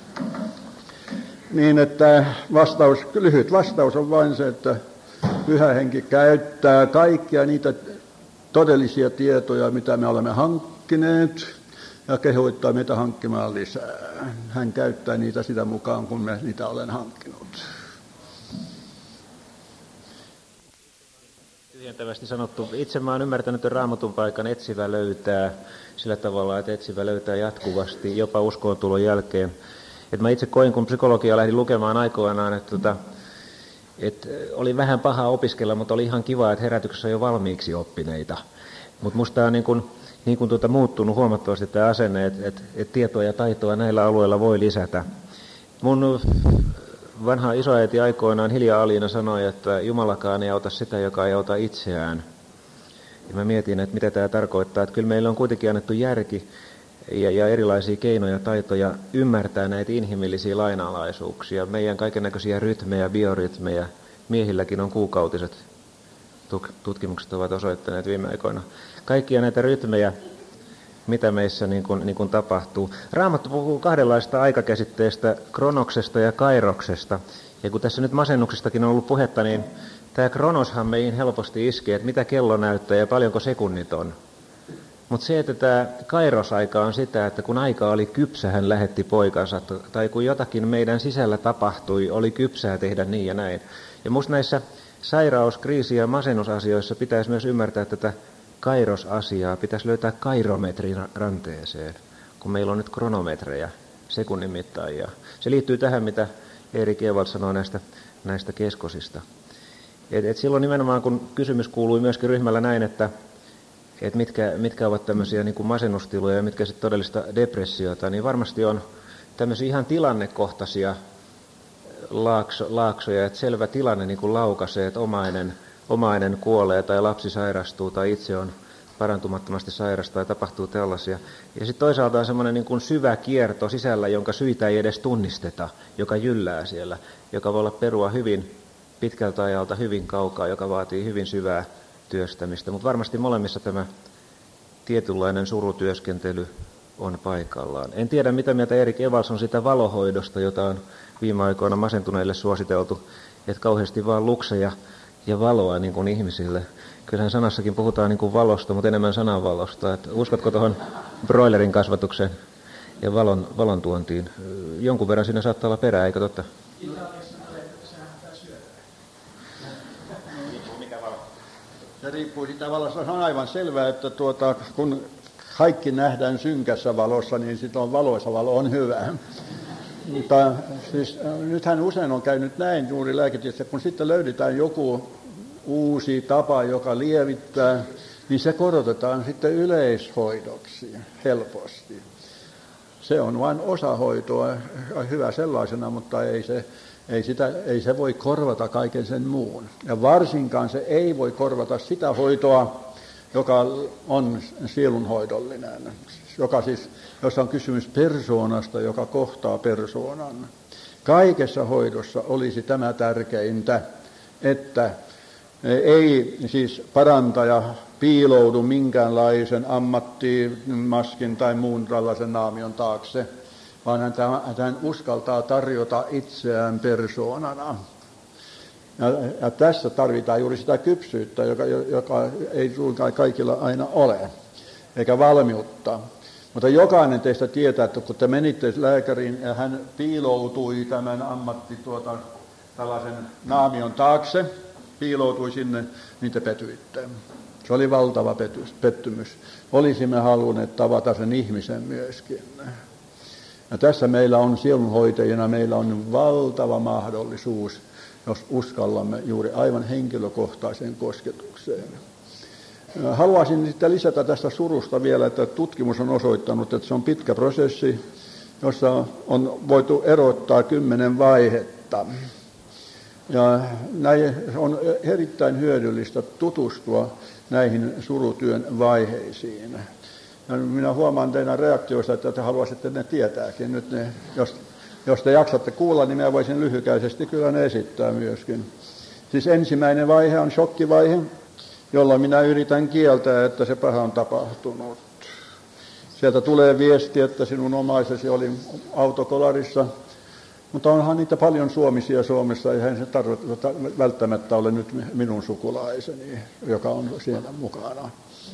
Niin, että lyhyt vastaus on vain se, että Pyhä Henki käyttää kaikkia niitä todellisia tietoja, mitä me olemme hankkineet, ja kehottaa meitä hankkimaan lisää. Hän käyttää niitä sitä mukaan, kun me niitä olen hankkinut.
Tyhjentävästi sanottu. Itse mä oon ymmärtänyt, että Raamatun paikan etsivä löytää sillä tavalla, että etsivä löytää jatkuvasti, jopa uskoontulon jälkeen. Et mä itse koin, kun psykologiaa lähdin lukemaan aikoinaan, että oli vähän paha opiskella, mutta oli ihan kiva, että herätyksessä on jo valmiiksi oppineita. Mutta musta on niin kuin muuttunut huomattavasti tämä asenne, että tietoa ja taitoa näillä alueilla voi lisätä. Mun vanha isoäiti aikoinaan Hilja Aliina sanoi, että Jumalakaan ei auta sitä, joka ei auta itseään. Ja mä mietin, että mitä tämä tarkoittaa, että kyllä meillä on kuitenkin annettu järki ja erilaisia keinoja ja taitoja ymmärtää näitä inhimillisiä lainalaisuuksia. Meidän kaikennäköisiä rytmejä, biorytmejä, miehilläkin on kuukautiset, tutkimukset ovat osoittaneet viime aikoina. Kaikkia näitä rytmejä, mitä meissä niin kuin tapahtuu. Raamattu puhuu kahdenlaista aikakäsitteestä, kronoksesta ja kairoksesta. Ja kun tässä nyt masennuksestakin on ollut puhetta, niin tämä kronoshan meihin helposti iskee, että mitä kello näyttää ja paljonko sekunnit on. Mutta se, että tämä kairosaika on sitä, että kun aika oli kypsä, hän lähetti poikansa, tai kun jotakin meidän sisällä tapahtui, oli kypsää tehdä niin ja näin. Ja musta näissä sairaus-, kriisi- ja masennusasioissa pitäisi myös ymmärtää tätä kairosasiaa, pitäisi löytää kairometrin ranteeseen, kun meillä on nyt kronometrejä, sekunnin mittaajia. Se liittyy tähän, mitä Erik Ewald sanoi näistä keskosista. Et silloin nimenomaan, kun kysymys kuului myöskin ryhmällä näin, että mitkä ovat tämmöisiä niin kuin masennustiloja ja mitkä sitten todellista depressiota, niin varmasti on tämmöisiä ihan tilannekohtaisia laaksoja, että selvä tilanne niin kuin laukaisee, että omainen kuolee tai lapsi sairastuu tai itse on parantumattomasti sairas tai tapahtuu tällaisia. Ja sitten toisaalta on semmoinen niin kuin syvä kierto sisällä, jonka syitä ei edes tunnisteta, joka jyllää siellä, joka voi olla perua hyvin pitkältä ajalta, hyvin kaukaa, joka vaatii hyvin syvää työstämistä. Mutta varmasti molemmissa tämä tietynlainen surutyöskentely on paikallaan. En tiedä, mitä mieltä Erik Ewald on sitä valohoidosta, jota on viime aikoina masentuneille suositeltu, että kauheasti vaan lukseja ja valoa niin kuin ihmisille. Kyllähän sanassakin puhutaan niin kuin valosta, mutta enemmän sananvalosta. Että uskotko tuohon broilerin kasvatukseen ja valon tuontiin? Jonkun verran siinä saattaa olla perää, eikö totta?
Se riippuu siitä valosta. Se on aivan selvää, että kun kaikki nähdään synkässä valossa, niin sitten valoisa valo on hyvä. Mutta siis, nythän usein on käynyt näin juuri lääketieteessä, kun sitten löydetään joku uusi tapa, joka lievittää, niin se korotetaan sitten yleishoidoksi helposti. Se on vain osa hoitoa, hyvä sellaisena, mutta ei se voi korvata kaiken sen muun. Ja varsinkaan se ei voi korvata sitä hoitoa, joka on sielunhoidollinen, jossa on kysymys persoonasta, joka kohtaa persoonan. Kaikessa hoidossa olisi tämä tärkeintä, että ei siis parantaja piiloudu minkäänlaisen ammattimaskin tai muun tällaisen naamion taakse, vaan hän uskaltaa tarjota itseään persoonana. Ja tässä tarvitaan juuri sitä kypsyyttä, joka ei suinkaan kaikilla aina ole, eikä valmiutta. Mutta jokainen teistä tietää, että kun te menitte lääkäriin ja hän piiloutui tämän tällaisen naamion taakse, piiloutui sinne, niin te petyitte. Se oli valtava pettymys. Olisimme halunneet tavata sen ihmisen myöskin. Ja tässä meillä on sielunhoitajina, meillä on valtava mahdollisuus, jos uskallamme juuri aivan henkilökohtaiseen kosketukseen. Haluaisin sitten lisätä tästä surusta vielä, että tutkimus on osoittanut, että se on pitkä prosessi, jossa on voitu erottaa 10 vaihetta. Ja on erittäin hyödyllistä tutustua näihin surutyön vaiheisiin. Ja minä huomaan teidän reaktioista, että te haluaisitte ne tietääkin. Nyt jos te jaksatte kuulla, niin minä voisin lyhykäisesti kyllä ne esittää myöskin. Siis ensimmäinen vaihe on shokkivaihe, jolloin minä yritän kieltää, että se paha on tapahtunut. Sieltä tulee viesti, että sinun omaisesi oli autokolarissa, mutta onhan niitä paljon suomisia Suomessa, eihän se välttämättä ole nyt minun sukulaiseni, joka on siellä mukana.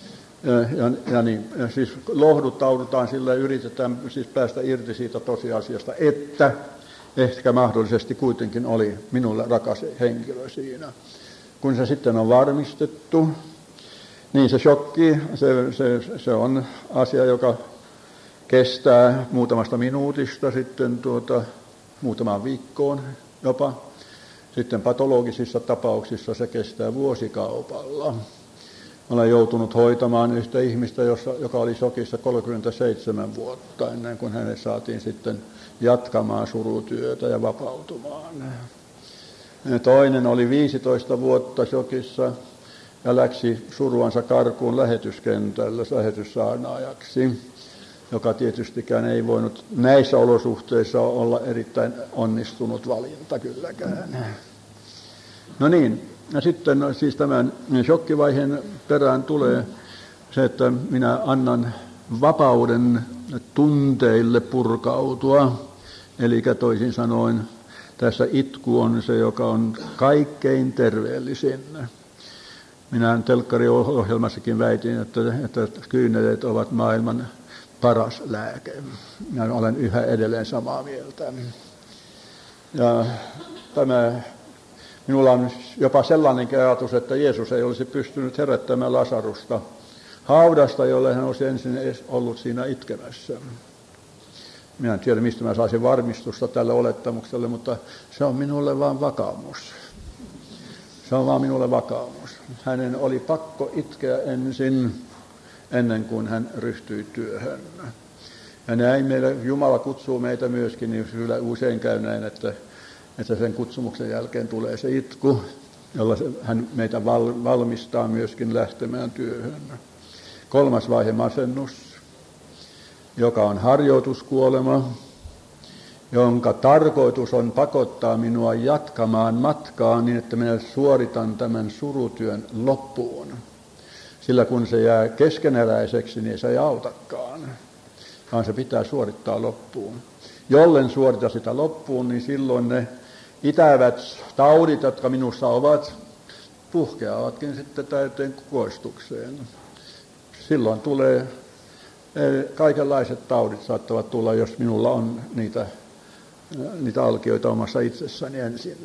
Ja niin, siis lohduttaudutaan sillä ja yritetään siis päästä irti siitä tosiasiasta, että ehkä mahdollisesti kuitenkin oli minulle rakas henkilö siinä. Kun se sitten on varmistettu, niin se shokki, se on asia, joka kestää muutamasta minuutista sitten muutamaan viikkoon jopa. Sitten patologisissa tapauksissa se kestää vuosikaupalla. Olen joutunut hoitamaan yhtä ihmistä, joka oli shokissa 37 vuotta ennen kuin hänet saatiin sitten jatkamaan surutyötä ja vapautumaan. Toinen oli 15 vuotta shokissa ja läksi suruansa karkuun lähetyskentällä lähetyssaarnaajaksi, joka tietystikään ei voinut näissä olosuhteissa olla erittäin onnistunut valinta kylläkään. No niin, ja sitten siis tämän shokkivaiheen perään tulee se, että minä annan vapauden tunteille purkautua, eli toisin sanoen tässä itku on se, joka on kaikkein terveellisin. Minä telkkariohjelmassakin väitin, että kyyneleet ovat maailman paras lääke. Minä olen yhä edelleen samaa mieltä. Ja minulla on jopa sellainenkin ajatus, että Jeesus ei olisi pystynyt herättämään Lasarusta haudasta, jolle hän olisi ensin ollut siinä itkemässä. Minä en tiedä, mistä mä saisin varmistusta tälle olettamukselle, mutta se on minulle vaan vakaumus. Se on vaan minulle vakaumus. Hänen oli pakko itkeä ennen kuin hän ryhtyi työhön. Ja näin meillä, Jumala kutsuu meitä myöskin, niin kyllä usein käy näin, että sen kutsumuksen jälkeen tulee se itku, jolla hän meitä valmistaa myöskin lähtemään työhön. 3. vaihe masennus, joka on harjoituskuolema, jonka tarkoitus on pakottaa minua jatkamaan matkaa niin, että minä suoritan tämän surutyön loppuun. Sillä kun se jää keskeneräiseksi, niin se ei autakaan, vaan se pitää suorittaa loppuun. Jollen suorita sitä loppuun, niin silloin ne itävät taudit, jotka minussa ovat, puhkeavatkin sitten täyteen kukoistukseen. Silloin tulee, kaikenlaiset taudit saattavat tulla, jos minulla on niitä alkioita omassa itsessäni ensin.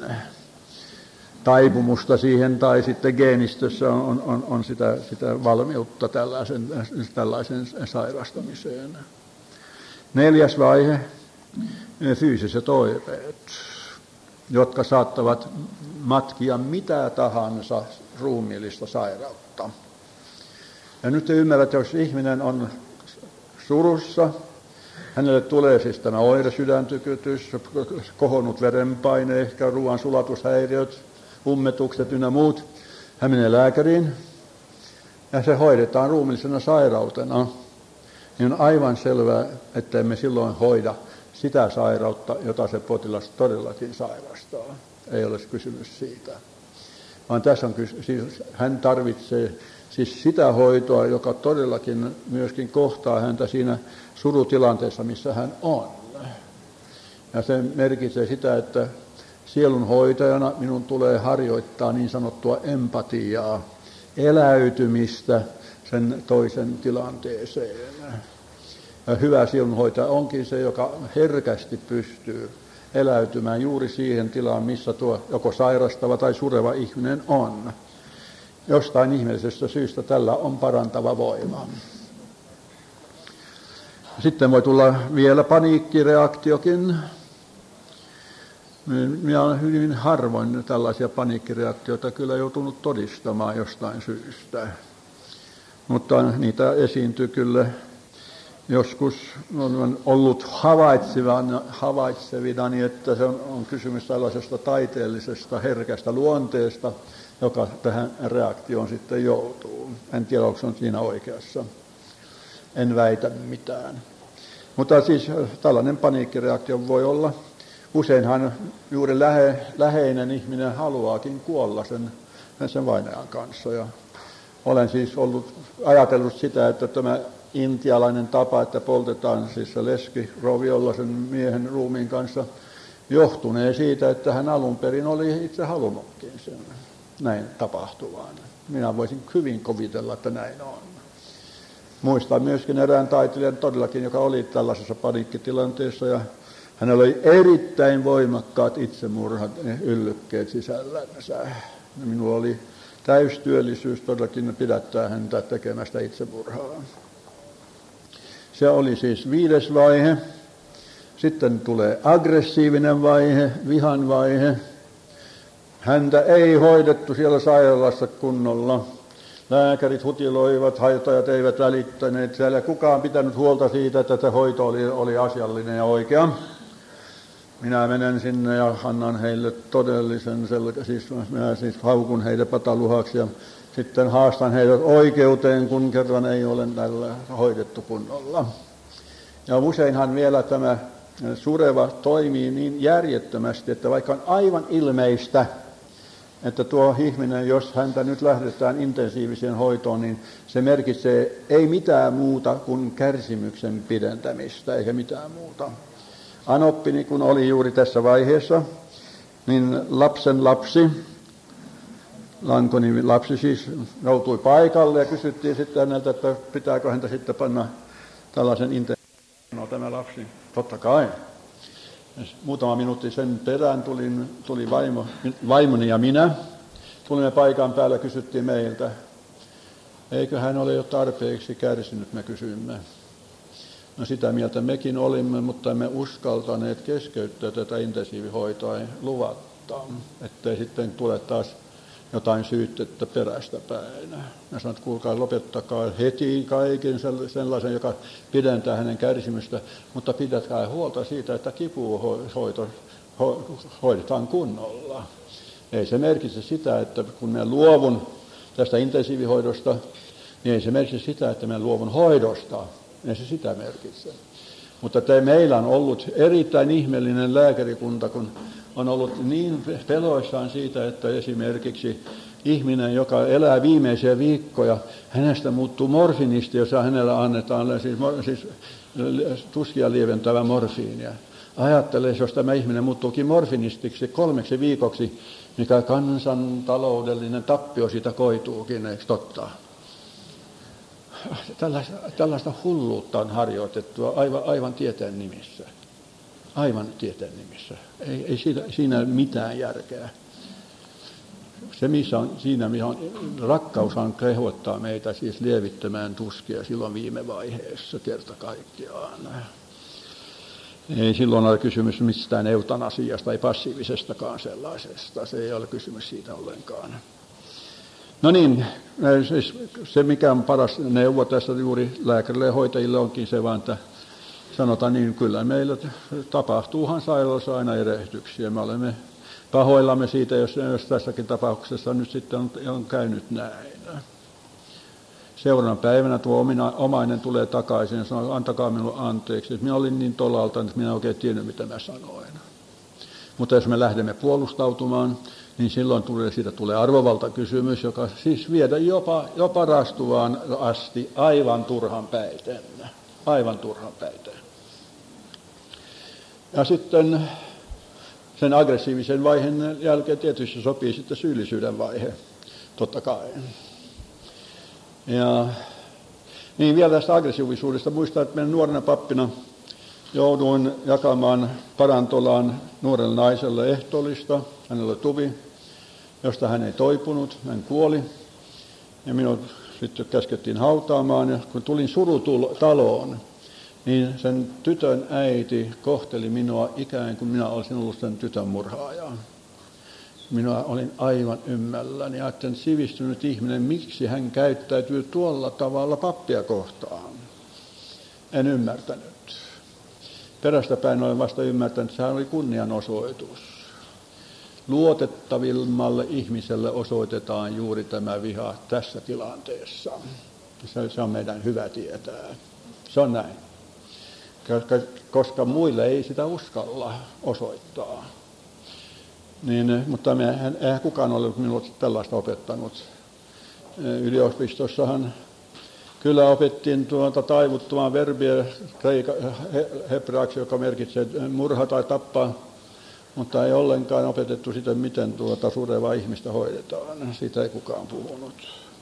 Taipumusta siihen tai sitten geenistössä on sitä valmiutta tällaisen sairastamiseen. 4. vaihe, fyysiset oireet, jotka saattavat matkia mitä tahansa ruumiillista sairautta. Ja nyt te ymmärrätte, jos ihminen on surussa, hänelle tulee siis tämä oire, sydäntykytys, kohonnut verenpaine, ehkä ruoan sulatushäiriöt, ummetukset ynnä muut. Hän menee lääkäriin ja se hoidetaan ruumiillisena sairautena. Niin on aivan selvää, että emme silloin hoida sitä sairautta, jota se potilas todellakin sairastaa. Ei ole kysymys siitä. Vaan tässä on siis hän tarvitsee siis sitä hoitoa, joka todellakin myöskin kohtaa häntä siinä surutilanteessa, missä hän on. Ja se merkitsee sitä, että sielunhoitajana minun tulee harjoittaa niin sanottua empatiaa, eläytymistä sen toisen tilanteeseen. Ja hyvä sielunhoitaja onkin se, joka herkästi pystyy eläytymään juuri siihen tilaan, missä tuo joko sairastava tai sureva ihminen on. Jostain ihmeellisestä syystä tällä on parantava voima. Sitten voi tulla vielä paniikkireaktiokin. Minä olen hyvin harvoin tällaisia paniikkireaktioita kyllä joutunut todistamaan jostain syystä. Mutta niitä esiintyy kyllä. Joskus on ollut havaitsevinani, että se on kysymys tällaisesta taiteellisesta herkästä luonteesta, joka tähän reaktioon sitten joutuu. En tiedä, onko se on siinä oikeassa. En väitä mitään. Mutta siis tällainen paniikkireaktio voi olla. Useinhan juuri läheinen ihminen haluaakin kuolla sen vainajan kanssa. Ja olen siis ajatellut sitä, että tämä intialainen tapa, että poltetaan siis se leski roviolla sen miehen ruumiin kanssa, johtunee siitä, että hän alun perin oli itse halunnutkin sen näin tapahtuvan. Minä voisin hyvin kuvitella, että näin on. Muistan myöskin erään taiteilijan todellakin, joka oli tällaisessa paniikkitilanteessa, ja hänellä oli erittäin voimakkaat itsemurhat yllykkeet sisällänsä. Minulla oli täystyöllisyys todellakin pidättää häntä tekemästä itsemurhaa. Se oli siis 5. vaihe. Sitten tulee aggressiivinen vaihe, vihan vaihe. Häntä ei hoidettu siellä sairaalassa kunnolla. Lääkärit hutiloivat, hoitajat eivät välittäneet. Siellä ei kukaan pitänyt huolta siitä, että se hoito oli asiallinen ja minä menen sinne ja annan heille todellisen, minä siis haukun heille pataluhaksi ja sitten haastan heidät oikeuteen, kun kerran ei ole tällä hoidettu kunnolla. Ja useinhan vielä tämä sureva toimii niin järjettömästi, että vaikka on aivan ilmeistä, että tuo ihminen, jos häntä nyt lähdetään intensiiviseen hoitoon, niin se merkitsee ei mitään muuta kuin kärsimyksen pidentämistä, eikä mitään muuta. Anoppini, kun oli juuri tässä vaiheessa, niin lapsen lapsi, Lankoni lapsi siis joutui paikalle ja kysyttiin sitten häneltä, että pitääkö häntä sitten panna tällaisen no tämä lapsi, totta kai. Muutama minuutti sen perään tuli vaimoni ja minä. Tulimme paikan päällä ja kysyttiin meiltä, eikö hän ole jo tarpeeksi kärsinyt, me kysyimme. No sitä mieltä mekin olimme, mutta emme uskaltaneet keskeyttää tätä intensiivihoitoa luvatta, ettei sitten tule taas jotain syytettä perästä päin. Ja sanoin, että kuulkaa, lopettakaa heti kaiken sellaisen, joka pidentää hänen kärsimystä, mutta pidätkää huolta siitä, että kipuhoito hoidetaan kunnolla. Ei se merkitse sitä, että kun minä luovun tästä intensiivihoidosta, niin ei se merkitse sitä, että minä luovun hoidosta. Ei se sitä merkitse. Mutta meillä on ollut erittäin ihmeellinen lääkärikunta, kun on ollut niin peloissaan siitä, että esimerkiksi ihminen, joka elää viimeisiä viikkoja, hänestä muuttuu morfinisti, jos hänellä annetaan siis tuskia lieventävä morfiinia. Ajattelee, jos tämä ihminen muuttuukin morfinistiksi 3 viikoksi, mikä kansantaloudellinen tappio siitä koituukin, eikö totta? Tällaista hulluutta on harjoitettua aivan tieteen nimissä. Aivan tieteen nimissä. Ei siinä mitään järkeä. Se, missä on rakkaushan kehottaa meitä siis lievittämään tuskia silloin viime vaiheessa kerta kaikkiaan. Ei silloin ole kysymys mistään eutanasiasta, ei passiivisestakaan sellaisesta. Se ei ole kysymys siitä ollenkaan. No niin, siis se mikä on paras neuvo tässä juuri lääkärille ja hoitajille onkin se vaan, että sanotaan niin, kyllä meillä tapahtuuhan sairaalassa aina erehdyksiä. Me olemme pahoillamme siitä, jos tässäkin tapauksessa nyt sitten on käynyt näin. Seuraavana päivänä tuo omainen tulee takaisin ja sanoo, antakaa minulle anteeksi. Minä olin niin tolalta, että minä en oikein tiennyt, mitä mä sanoin. Mutta jos me lähdemme puolustautumaan, niin silloin siitä tulee arvovaltakysymys, joka siis viedä jopa rastuvaan asti aivan turhan päiten. Aivan turhan päiten. Ja sitten sen aggressiivisen vaiheen jälkeen tietysti sopii sitten syyllisyyden vaihe, totta kai. Ja niin vielä tästä aggressiivisuudesta muistaa, että minä nuorena pappina jouduin jakamaan parantolaan nuorelle naiselle ehtoollista. Hänellä oli tuvi, josta hän ei toipunut, hän kuoli. Ja minut sitten käskettiin hautaamaan, ja kun tulin surutaloon, niin sen tytön äiti kohteli minua ikään kuin minä olisin ollut sen tytön murhaaja. Minä olin aivan ymmälläni ja ajattelin, sivistynyt ihminen, miksi hän käyttäytyy tuolla tavalla pappia kohtaan. En ymmärtänyt. Perästäpäin olen vasta ymmärtänyt, että sehän oli kunnianosoitus. Luotettavimmalle ihmiselle osoitetaan juuri tämä viha tässä tilanteessa. Se on meidän hyvä tietää. Se on näin. Koska muille ei sitä uskalla osoittaa. Niin, mutta eihän kukaan ole minulle tällaista opettanut. Yliopistossahan kyllä opettiin taivuttomaan verbiä hebraaksi, joka merkitsee murha tai tappaa, mutta ei ollenkaan opetettu sitä, miten surevaa ihmistä hoidetaan. Siitä ei kukaan puhunut.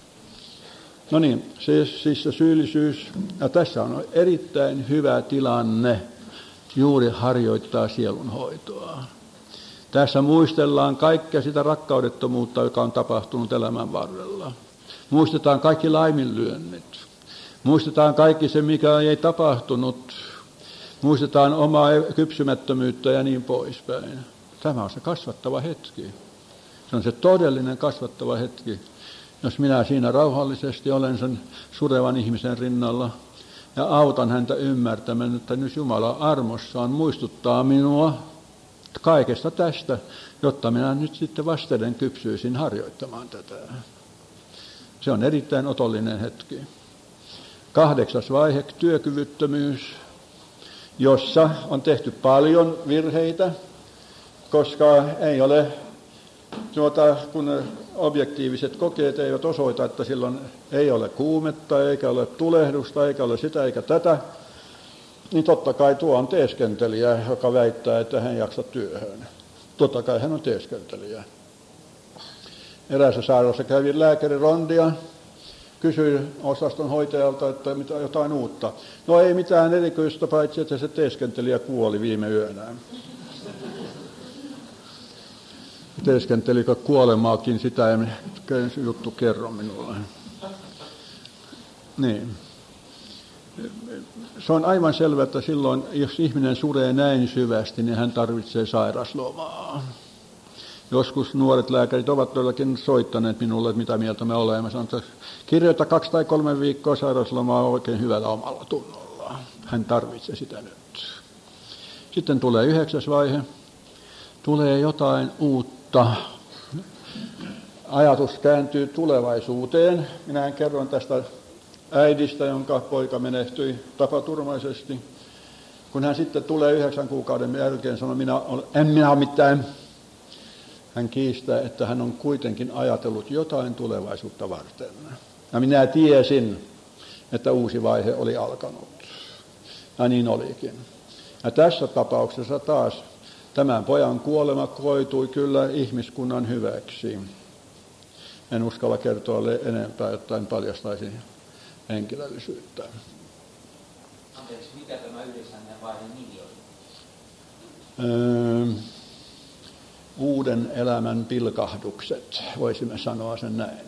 No niin, siis se syyllisyys, ja tässä on erittäin hyvä tilanne juuri harjoittaa sielunhoitoa. Tässä muistellaan kaikkea sitä rakkaudettomuutta, joka on tapahtunut elämän varrella. Muistetaan kaikki laiminlyönnit. Muistetaan kaikki se, mikä ei tapahtunut. Muistetaan omaa kypsymättömyyttä ja niin poispäin. Tämä on se kasvattava hetki. Se on se todellinen kasvattava hetki. Jos minä siinä rauhallisesti olen sen surevan ihmisen rinnalla ja autan häntä ymmärtämään, että nyt Jumala armossaan muistuttaa minua kaikesta tästä, jotta minä nyt sitten vasteden kypsyisin harjoittamaan tätä. Se on erittäin otollinen hetki. 8. vaihe, työkyvyttömyys, jossa on tehty paljon virheitä, koska ei ole, kun objektiiviset kokeet eivät osoita, että silloin ei ole kuumetta, eikä ole tulehdusta, eikä ole sitä eikä tätä, niin totta kai tuo on teeskentelijä, joka väittää, että hän jaksa työhön. Totta kai hän on teeskentelijä. Eräässä sairaalassa kävi lääkäri rondia, kysyi osaston hoitajalta, että mitä jotain uutta. No ei mitään erikoista, paitsi että se teeskentelijä kuoli viime yönä. Teeskentelikö kuolemaakin, sitä ei juttu kerro minulle. Niin. Se on aivan selvä, että silloin, jos ihminen suree näin syvästi, niin hän tarvitsee sairaslomaa. Joskus nuoret lääkärit ovat todellakin soittaneet minulle, että mitä mieltä me olemme. Mä sanon, että kirjoita 2 tai 3 viikkoa sairaslomaa oikein hyvällä omalla tunnolla. Hän tarvitsee sitä nyt. Sitten tulee 9. vaihe. Tulee jotain uutta. Ajatus kääntyy tulevaisuuteen. Minähän kerron tästä äidistä, jonka poika menehtyi tapaturmaisesti. Kun hän sitten tulee 9 kuukauden jälkeen, sanoi, en minä ole mitään. Hän kiistää, että hän on kuitenkin ajatellut jotain tulevaisuutta varten. Ja minä tiesin, että uusi vaihe oli alkanut. Ja niin olikin. Ja tässä tapauksessa taas tämän pojan kuolema koitui kyllä ihmiskunnan hyväksi. En uskalla kertoa enempää, jotta en paljastaisi henkilöllisyyttä.
Anteeksi, mikä tämä 9. vaiheen nimi oli?
Uuden elämän pilkahdukset, voisimme sanoa sen näin.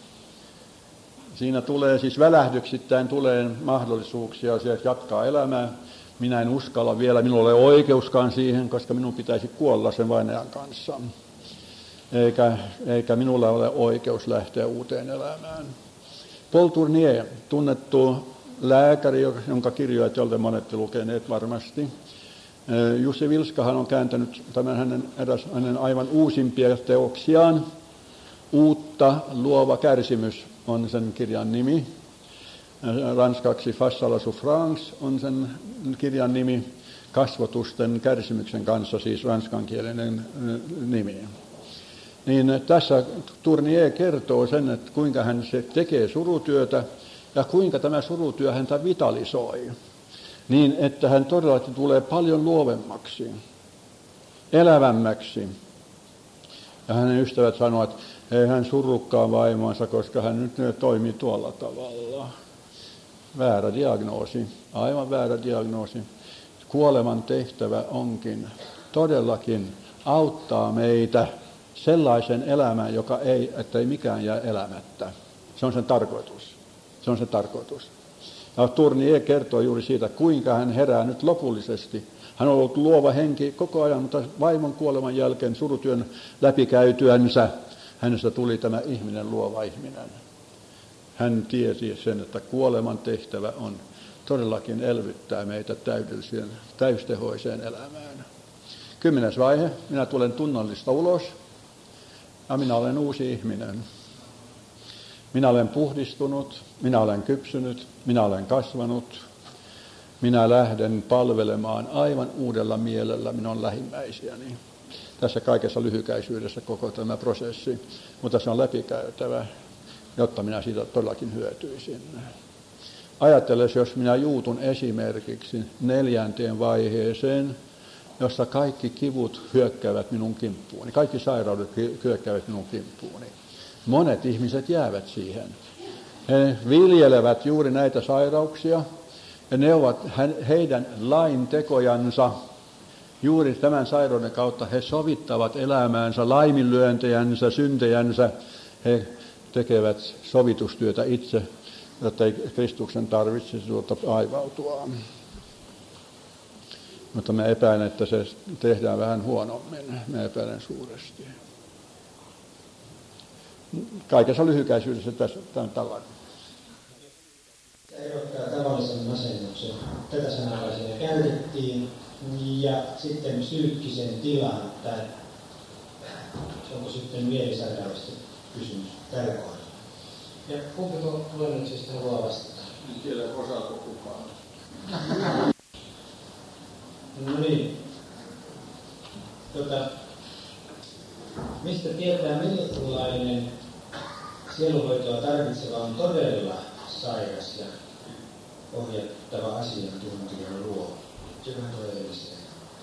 Siinä tulee siis välähdyksittäin tulee mahdollisuuksia jatkaa elämää. Minä en uskalla vielä, minulla ei ole oikeuskaan siihen, koska minun pitäisi kuolla sen vainajan kanssa. Eikä minulla ole oikeus lähteä uuteen elämään. Paul Tournier, tunnettu lääkäri, jonka kirjoja te olette monet lukeneet varmasti. Jussi Vilskahan on kääntänyt tämän hänen aivan uusimpia teoksiaan. Uutta luova kärsimys on sen kirjan nimi. Ranskaksi Face à la souffrance on sen kirjan nimi. Kasvotusten kärsimyksen kanssa, siis ranskankielinen nimi. Niin tässä Tournier kertoo sen, että kuinka hän se tekee surutyötä ja kuinka tämä surutyö häntä vitalisoi. Niin, että hän todellakin tulee paljon luovemmaksi, elävämmäksi. Ja hänen ystävät sanovat, että ei hän surukkaan vaimonsa, koska hän nyt toimii tuolla tavalla. Väärä diagnoosi, aivan väärä diagnoosi. Kuoleman tehtävä onkin todellakin auttaa meitä sellaisen elämään, ettei mikään jää elämättä. Se on sen tarkoitus. Se on se tarkoitus. Ja Tournier kertoo juuri siitä, kuinka hän herää nyt lopullisesti. Hän on ollut luova henki koko ajan, mutta vaimon kuoleman jälkeen surutyön läpikäytyänsä hänestä tuli tämä ihminen, luova ihminen. Hän tiesi sen, että kuoleman tehtävä on todellakin elvyttää meitä täystehoiseen elämään. 10. vaihe, minä tulen tunnallista ulos ja minä olen uusi ihminen. Minä olen puhdistunut, minä olen kypsynyt, minä olen kasvanut. Minä lähden palvelemaan aivan uudella mielellä minun lähimmäisiäni. Tässä kaikessa lyhykäisyydessä koko tämä prosessi, mutta se on läpikäytävä, jotta minä siitä todellakin hyötyisin. Ajattele, jos minä juutun esimerkiksi 4. vaiheeseen, jossa kaikki kivut hyökkäävät minun kimppuuni, kaikki sairaudet hyökkäävät minun kimppuuni. Monet ihmiset jäävät siihen. He viljelevät juuri näitä sairauksia, ja ne ovat heidän laintekojansa. Juuri tämän sairauden kautta he sovittavat elämäänsä, laiminlyöntejänsä, syntejänsä. He tekevät sovitustyötä itse, jotta ei Kristuksen tarvitsisi aivautua. Mutta mä epäilen, että se tehdään vähän huonommin. Mä epäilen suuresti. Kaikessa lyhykäisyydessä tässä on tällainen.
Erottaa tavallisen masennuksen. Tätä sanaa siinä käytettiin. Ja sitten psyykkisen tilan, että onko sitten mielisairaalista kysymys tällä kohdalla. Ja kumpi tulee nyt siis haluaa vastata?
En tiedä, osaako kukaan.
No niin. Mistä tietää, millainen sielunhoitoa tarvitseva on todella sairas ja ohjattava asiantuntija luo? Sehän tulee edelliseen.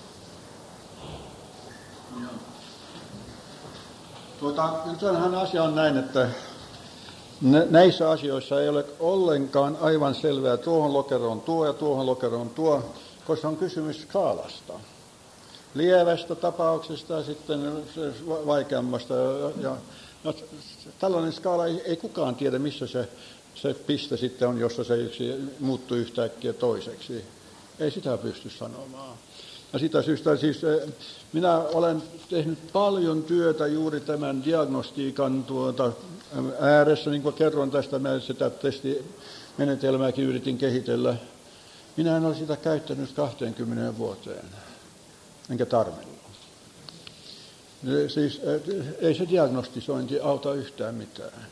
Tämähän asia on näin, että näissä asioissa ei ole ollenkaan aivan selvää, tuohon lokeroon tuo ja tuohon lokeroon tuo, koska on kysymys skaalasta. Lievästä tapauksesta ja sitten vaikeammasta. Ja tällainen skaala ei kukaan tiedä, missä se piste sitten on, jossa se yksi muuttuu yhtäkkiä toiseksi. Ei sitä pysty sanomaan. Ja sitä syystä siis minä olen tehnyt paljon työtä juuri tämän diagnostiikan ääressä, niin kuin kerron tästä, mä sitä testimenetelmääkin yritin kehitellä. Minä en ole sitä käyttänyt 20 vuoteen, enkä tarvinnut. Siis ei se diagnostisointi auta yhtään mitään.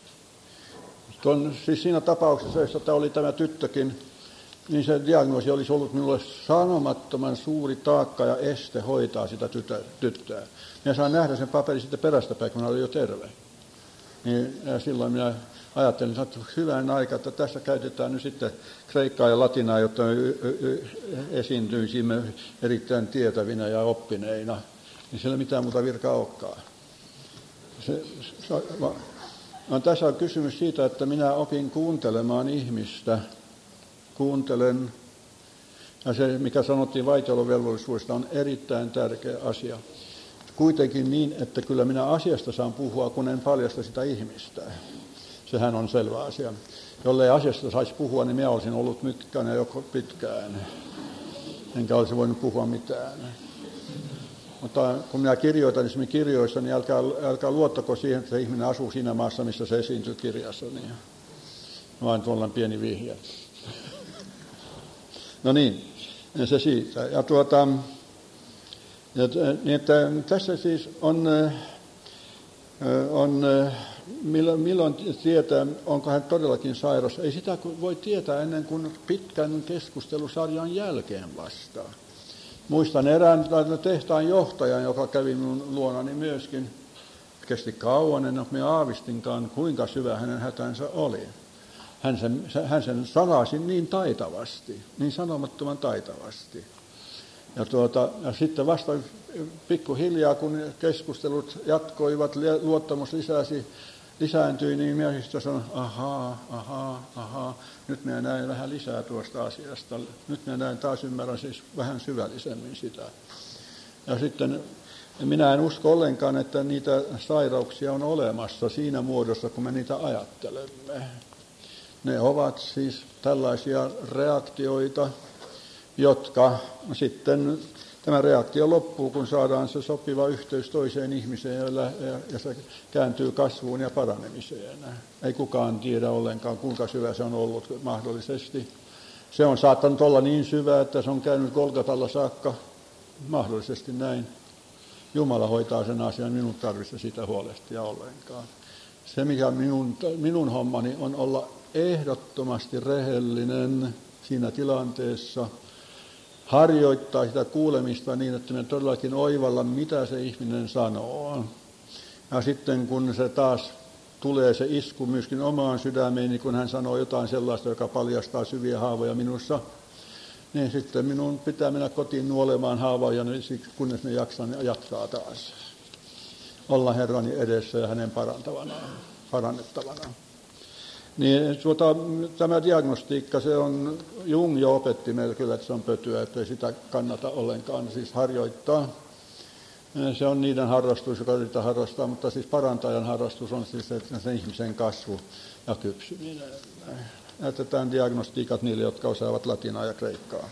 Siis siinä tapauksessa, jossa oli tämä tyttökin, niin se diagnoosi olisi ollut minulle sanomattoman suuri taakka ja este hoitaa sitä tyttöä. Minä saan nähdä sen paperin sitten perästäpäin, kun hän oli jo terve. Niin, ja silloin minä ajattelin, että hyvän aika, että tässä käytetään nyt sitten kreikkaa ja latinaa, jotta esiintyisimme erittäin tietävinä ja oppineina. Niin siellä mitään muuta virkaa olekaan. Tässä on kysymys siitä, että minä opin kuuntelemaan ihmistä. Kuuntelen. Ja se, mikä sanottiin vaitiolovelvollisuudesta, on erittäin tärkeä asia. Kuitenkin niin, että kyllä minä asiasta saan puhua, kun en paljasta sitä ihmistä. Sehän on selvä asia. Jollei asiasta saisi puhua, niin minä olisin ollut mytkänä joko pitkään. Enkä olisi voinut puhua mitään. Mutta kun minä kirjoitan esimerkiksi kirjoissa, niin älkää luottako siihen, että se ihminen asuu siinä maassa, missä se esiintyy kirjassa. Niin vain tuollainen pieni vihje. No niin, se siitä. Ja niin että tässä siis milloin tietää, onko hän todellakin sairas. Ei sitä voi tietää ennen kuin pitkän keskustelusarjan jälkeen vasta. Muistan erään tehtaan johtajan, joka kävi minun luonani myöskin. Kesti kauan, en ole aavistinkaan, kuinka syvä hänen hätänsä oli. Hän sen salasi niin taitavasti, niin sanomattoman taitavasti. Ja sitten vasta pikkuhiljaa, kun keskustelut jatkoivat, luottamus lisääntyi, niin miehistö sanoi, ahaa, nyt minä näin vähän lisää tuosta asiasta. Nyt minä näin taas ymmärrän siis vähän syvällisemmin sitä. Ja sitten minä en usko ollenkaan, että niitä sairauksia on olemassa siinä muodossa, kun me niitä ajattelemme. Ne ovat siis tällaisia reaktioita, jotka sitten tämä reaktio loppuu, kun saadaan se sopiva yhteys toiseen ihmiseen ja se kääntyy kasvuun ja paranemiseen. Ei kukaan tiedä ollenkaan, kuinka syvä se on ollut mahdollisesti. Se on saattanut olla niin syvä, että se on käynyt Golgatalla saakka. Mahdollisesti näin. Jumala hoitaa sen asian, minun tarvitse sitä huolehtia ollenkaan. Se, mikä minun hommani on olla ehdottomasti rehellinen siinä tilanteessa, harjoittaa sitä kuulemista niin, että me todellakin oivalla, mitä se ihminen sanoo. Ja sitten kun se taas tulee se isku myöskin omaan sydämeen, niin kun hän sanoo jotain sellaista, joka paljastaa syviä haavoja minussa, niin sitten minun pitää mennä kotiin nuolemaan haavoja, kunnes ne jaksan jatkaa taas. Olla Herrani edessä ja hänen parannettavanaan. Niin, tämä diagnostiikka, se on, Jung jo opetti meille kyllä, että se on pötyä, että ei sitä kannata ollenkaan siis harjoittaa. Se on niiden harrastus, joka sitä harrastaa, mutta siis parantajan harrastus on siis se ihmisen kasvu ja kypsyminen. Näytetään diagnostiikat niille, jotka osaavat latinaa ja kreikkaa.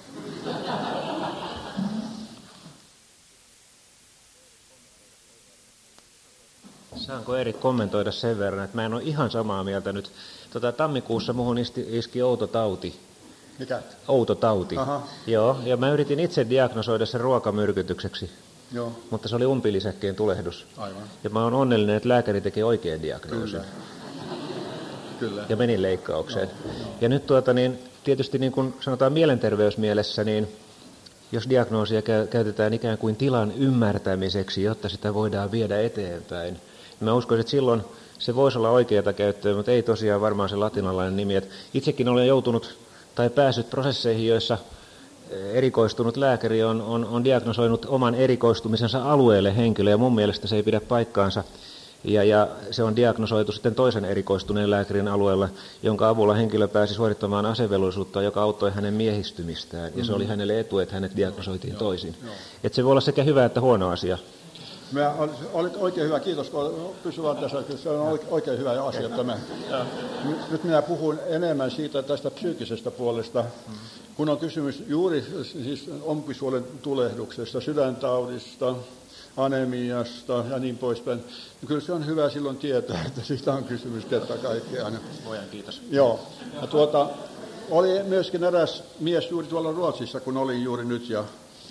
Saanko Erik kommentoida sen verran, että mä en ole ihan samaa mieltä nyt. Tammikuussa muhun iski outo tauti.
Mikä?
Outo tauti.
Aha.
Joo, ja mä yritin itse diagnosoida sen ruokamyrkytykseksi,
Joo.
mutta se oli umpilisäkkeen tulehdus.
Aivan.
Ja mä oon onnellinen, että lääkäri teki oikean diagnoosin.
Kyllä.
Ja menin leikkaukseen. Ja nyt tietysti niin kuin sanotaan mielenterveysmielessä, niin jos diagnoosia käytetään ikään kuin tilan ymmärtämiseksi, jotta sitä voidaan viedä eteenpäin, niin mä uskoisin, että silloin se voisi olla oikeata käyttöä, mutta ei tosiaan varmaan se latinalainen nimi. Että itsekin olen joutunut tai päässyt prosesseihin, joissa erikoistunut lääkäri on diagnosoinut oman erikoistumisensa alueelle henkilö, ja mun mielestä se ei pidä paikkaansa. Ja se on diagnosoitu sitten toisen erikoistuneen lääkärin alueella, jonka avulla henkilö pääsi suorittamaan asevelvollisuutta, joka auttoi hänen miehistymistään. Ja se oli hänelle etu, että hänet diagnosoitiin toisin. Että se voi olla sekä hyvä että huono asia.
Olit oikein hyvä, kiitos kun pysyvät tässä. Se on oikein hyvä asia tämä. Nyt minä puhun enemmän siitä tästä psyykkisestä puolesta, kun on kysymys juuri siis ompisuolen tulehduksesta, sydäntaudista, anemiasta ja niin poispäin. Kyllä se on hyvä silloin tietää, että siitä on kysymys kerta kaikkiaan.
Vojan kiitos.
Joo. Ja oli myöskin eräs mies juuri tuolla Ruotsissa, kun olin juuri nyt, ja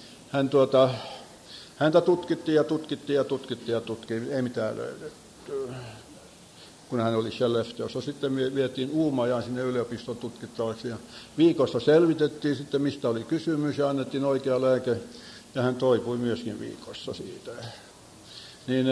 häntä tutkittiin, ei mitään löydetty, kun hän oli Skellefteåssa. Sitten vietiin Uumajaan sinne yliopiston tutkittavaksi, ja viikossa selvitettiin sitten, mistä oli kysymys, ja annettiin oikea lääke, ja hän toipui myöskin viikossa siitä. Niin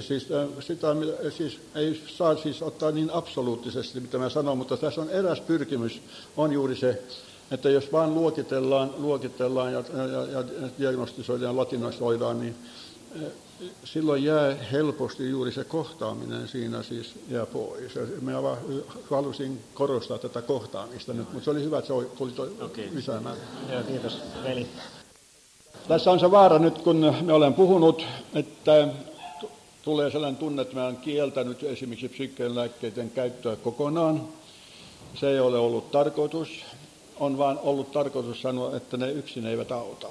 siis ei saa siis ottaa niin absoluuttisesti, mitä mä sanon, mutta tässä on eräs pyrkimys, on juuri se, että jos vaan luokitellaan ja diagnostisoidaan ja latinoisoidaan, niin silloin jää helposti juuri se kohtaaminen siinä siis jää pois. Minä halusin korostaa tätä kohtaamista nyt, mutta se oli hyvä, että se tuli lisäämään.
Joo, kiitos. Veli.
Tässä on se vaara nyt, kun me olen puhunut, että tulee sellainen tunne, että mä olen kieltänyt esimerkiksi psyykkeen lääkkeiden käyttöä kokonaan. Se ei ole ollut tarkoitus. On vaan ollut tarkoitus sanoa, että ne yksin eivät auta.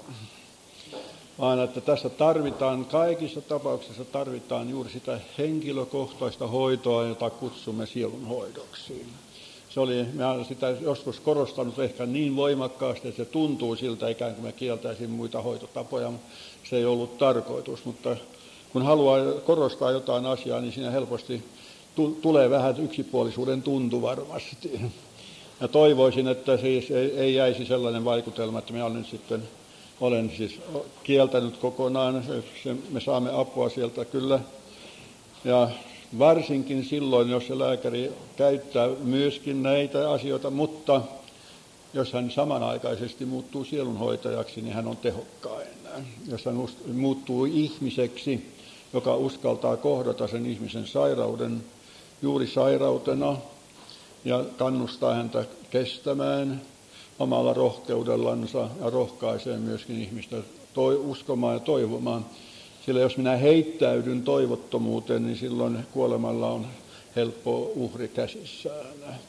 Vaan että tässä tarvitaan, kaikissa tapauksissa tarvitaan juuri sitä henkilökohtaista hoitoa, jota kutsumme sielunhoidoksi. Mä olen sitä joskus korostanut ehkä niin voimakkaasti, että se tuntuu siltä, ikään kuin mä kieltäisin muita hoitotapoja. Se ei ollut tarkoitus, mutta kun haluaa korostaa jotain asiaa, niin siinä helposti tulee vähän yksipuolisuuden tuntu varmasti. Ja toivoisin, että siis ei jäisi sellainen vaikutelma, että minä olen siis kieltänyt kokonaan. Me saamme apua sieltä kyllä. Ja varsinkin silloin, jos se lääkäri käyttää myöskin näitä asioita, mutta jos hän samanaikaisesti muuttuu sielunhoitajaksi, niin hän on tehokkain. Jos hän muuttuu ihmiseksi, joka uskaltaa kohdata sen ihmisen sairauden juuri sairautena ja kannustaa häntä kestämään omalla rohkeudellansa ja rohkaisee myöskin ihmistä uskomaan ja toivomaan. Sillä jos minä heittäydyn toivottomuuteen, niin silloin kuolemalla on helppo uhri käsissään.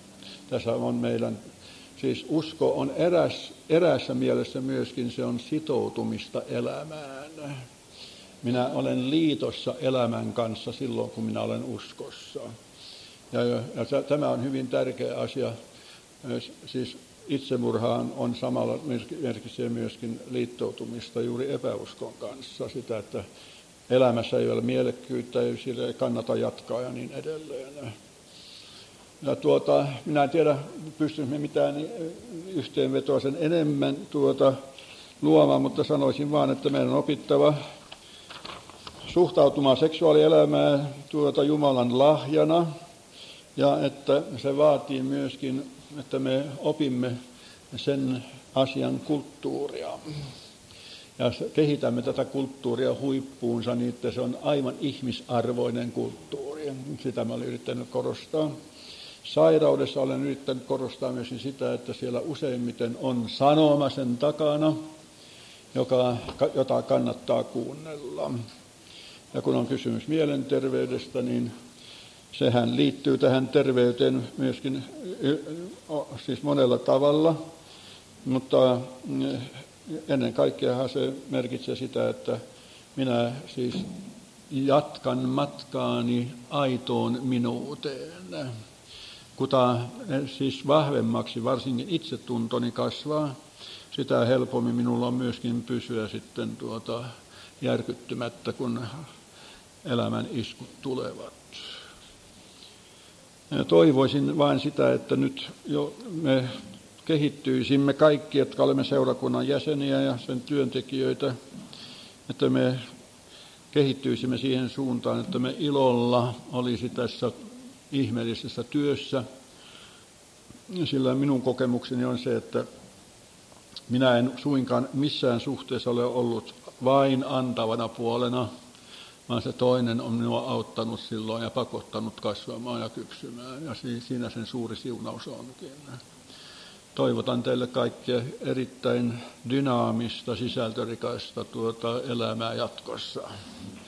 Tässä on meidän, siis usko on eräässä mielessä myöskin, se on sitoutumista elämään. Minä olen liitossa elämän kanssa silloin, kun minä olen uskossa. Ja tämä on hyvin tärkeä asia. Siis itsemurhaan on samalla merkitsee myöskin liittoutumista juuri epäuskon kanssa. Sitä, että elämässä ei ole mielekkyyttä, sillä ei kannata jatkaa ja niin edelleen. Ja minä en tiedä, pystymme mitään yhteenvetoa sen enemmän luomaan, mutta sanoisin vaan, että meidän on opittava suhtautumaan seksuaalielämään Jumalan lahjana, ja että se vaatii myöskin, että me opimme sen asian kulttuuria. Ja kehitämme tätä kulttuuria huippuunsa niin, että se on aivan ihmisarvoinen kulttuuri. Sitä mä olen yrittänyt korostaa. Sairaudessa olen yrittänyt korostaa myös sitä, että siellä useimmiten on sanoma sen takana, jota kannattaa kuunnella. Ja kun on kysymys mielenterveydestä, niin sehän liittyy tähän terveyteen myöskin siis monella tavalla, mutta ennen kaikkea se merkitsee sitä, että minä siis jatkan matkaani aitoon minuuteen. Kuta siis vahvemmaksi varsinkin itsetuntoni kasvaa, sitä helpommin minulla on myöskin pysyä sitten järkyttymättä, kun elämän iskut tulevat. Ja toivoisin vain sitä, että nyt jo me kehittyisimme kaikki, jotka olemme seurakunnan jäseniä ja sen työntekijöitä, että me kehittyisimme siihen suuntaan, että me ilolla olisi tässä ihmeellisessä työssä. Sillä minun kokemukseni on se, että minä en suinkaan missään suhteessa ole ollut vain antavana puolena, vaan se toinen on minua auttanut silloin ja pakottanut kasvamaan ja kypsymään. Ja siinä sen suuri siunaus onkin. Toivotan teille kaikkia erittäin dynaamista, sisältörikasta elämää jatkossa.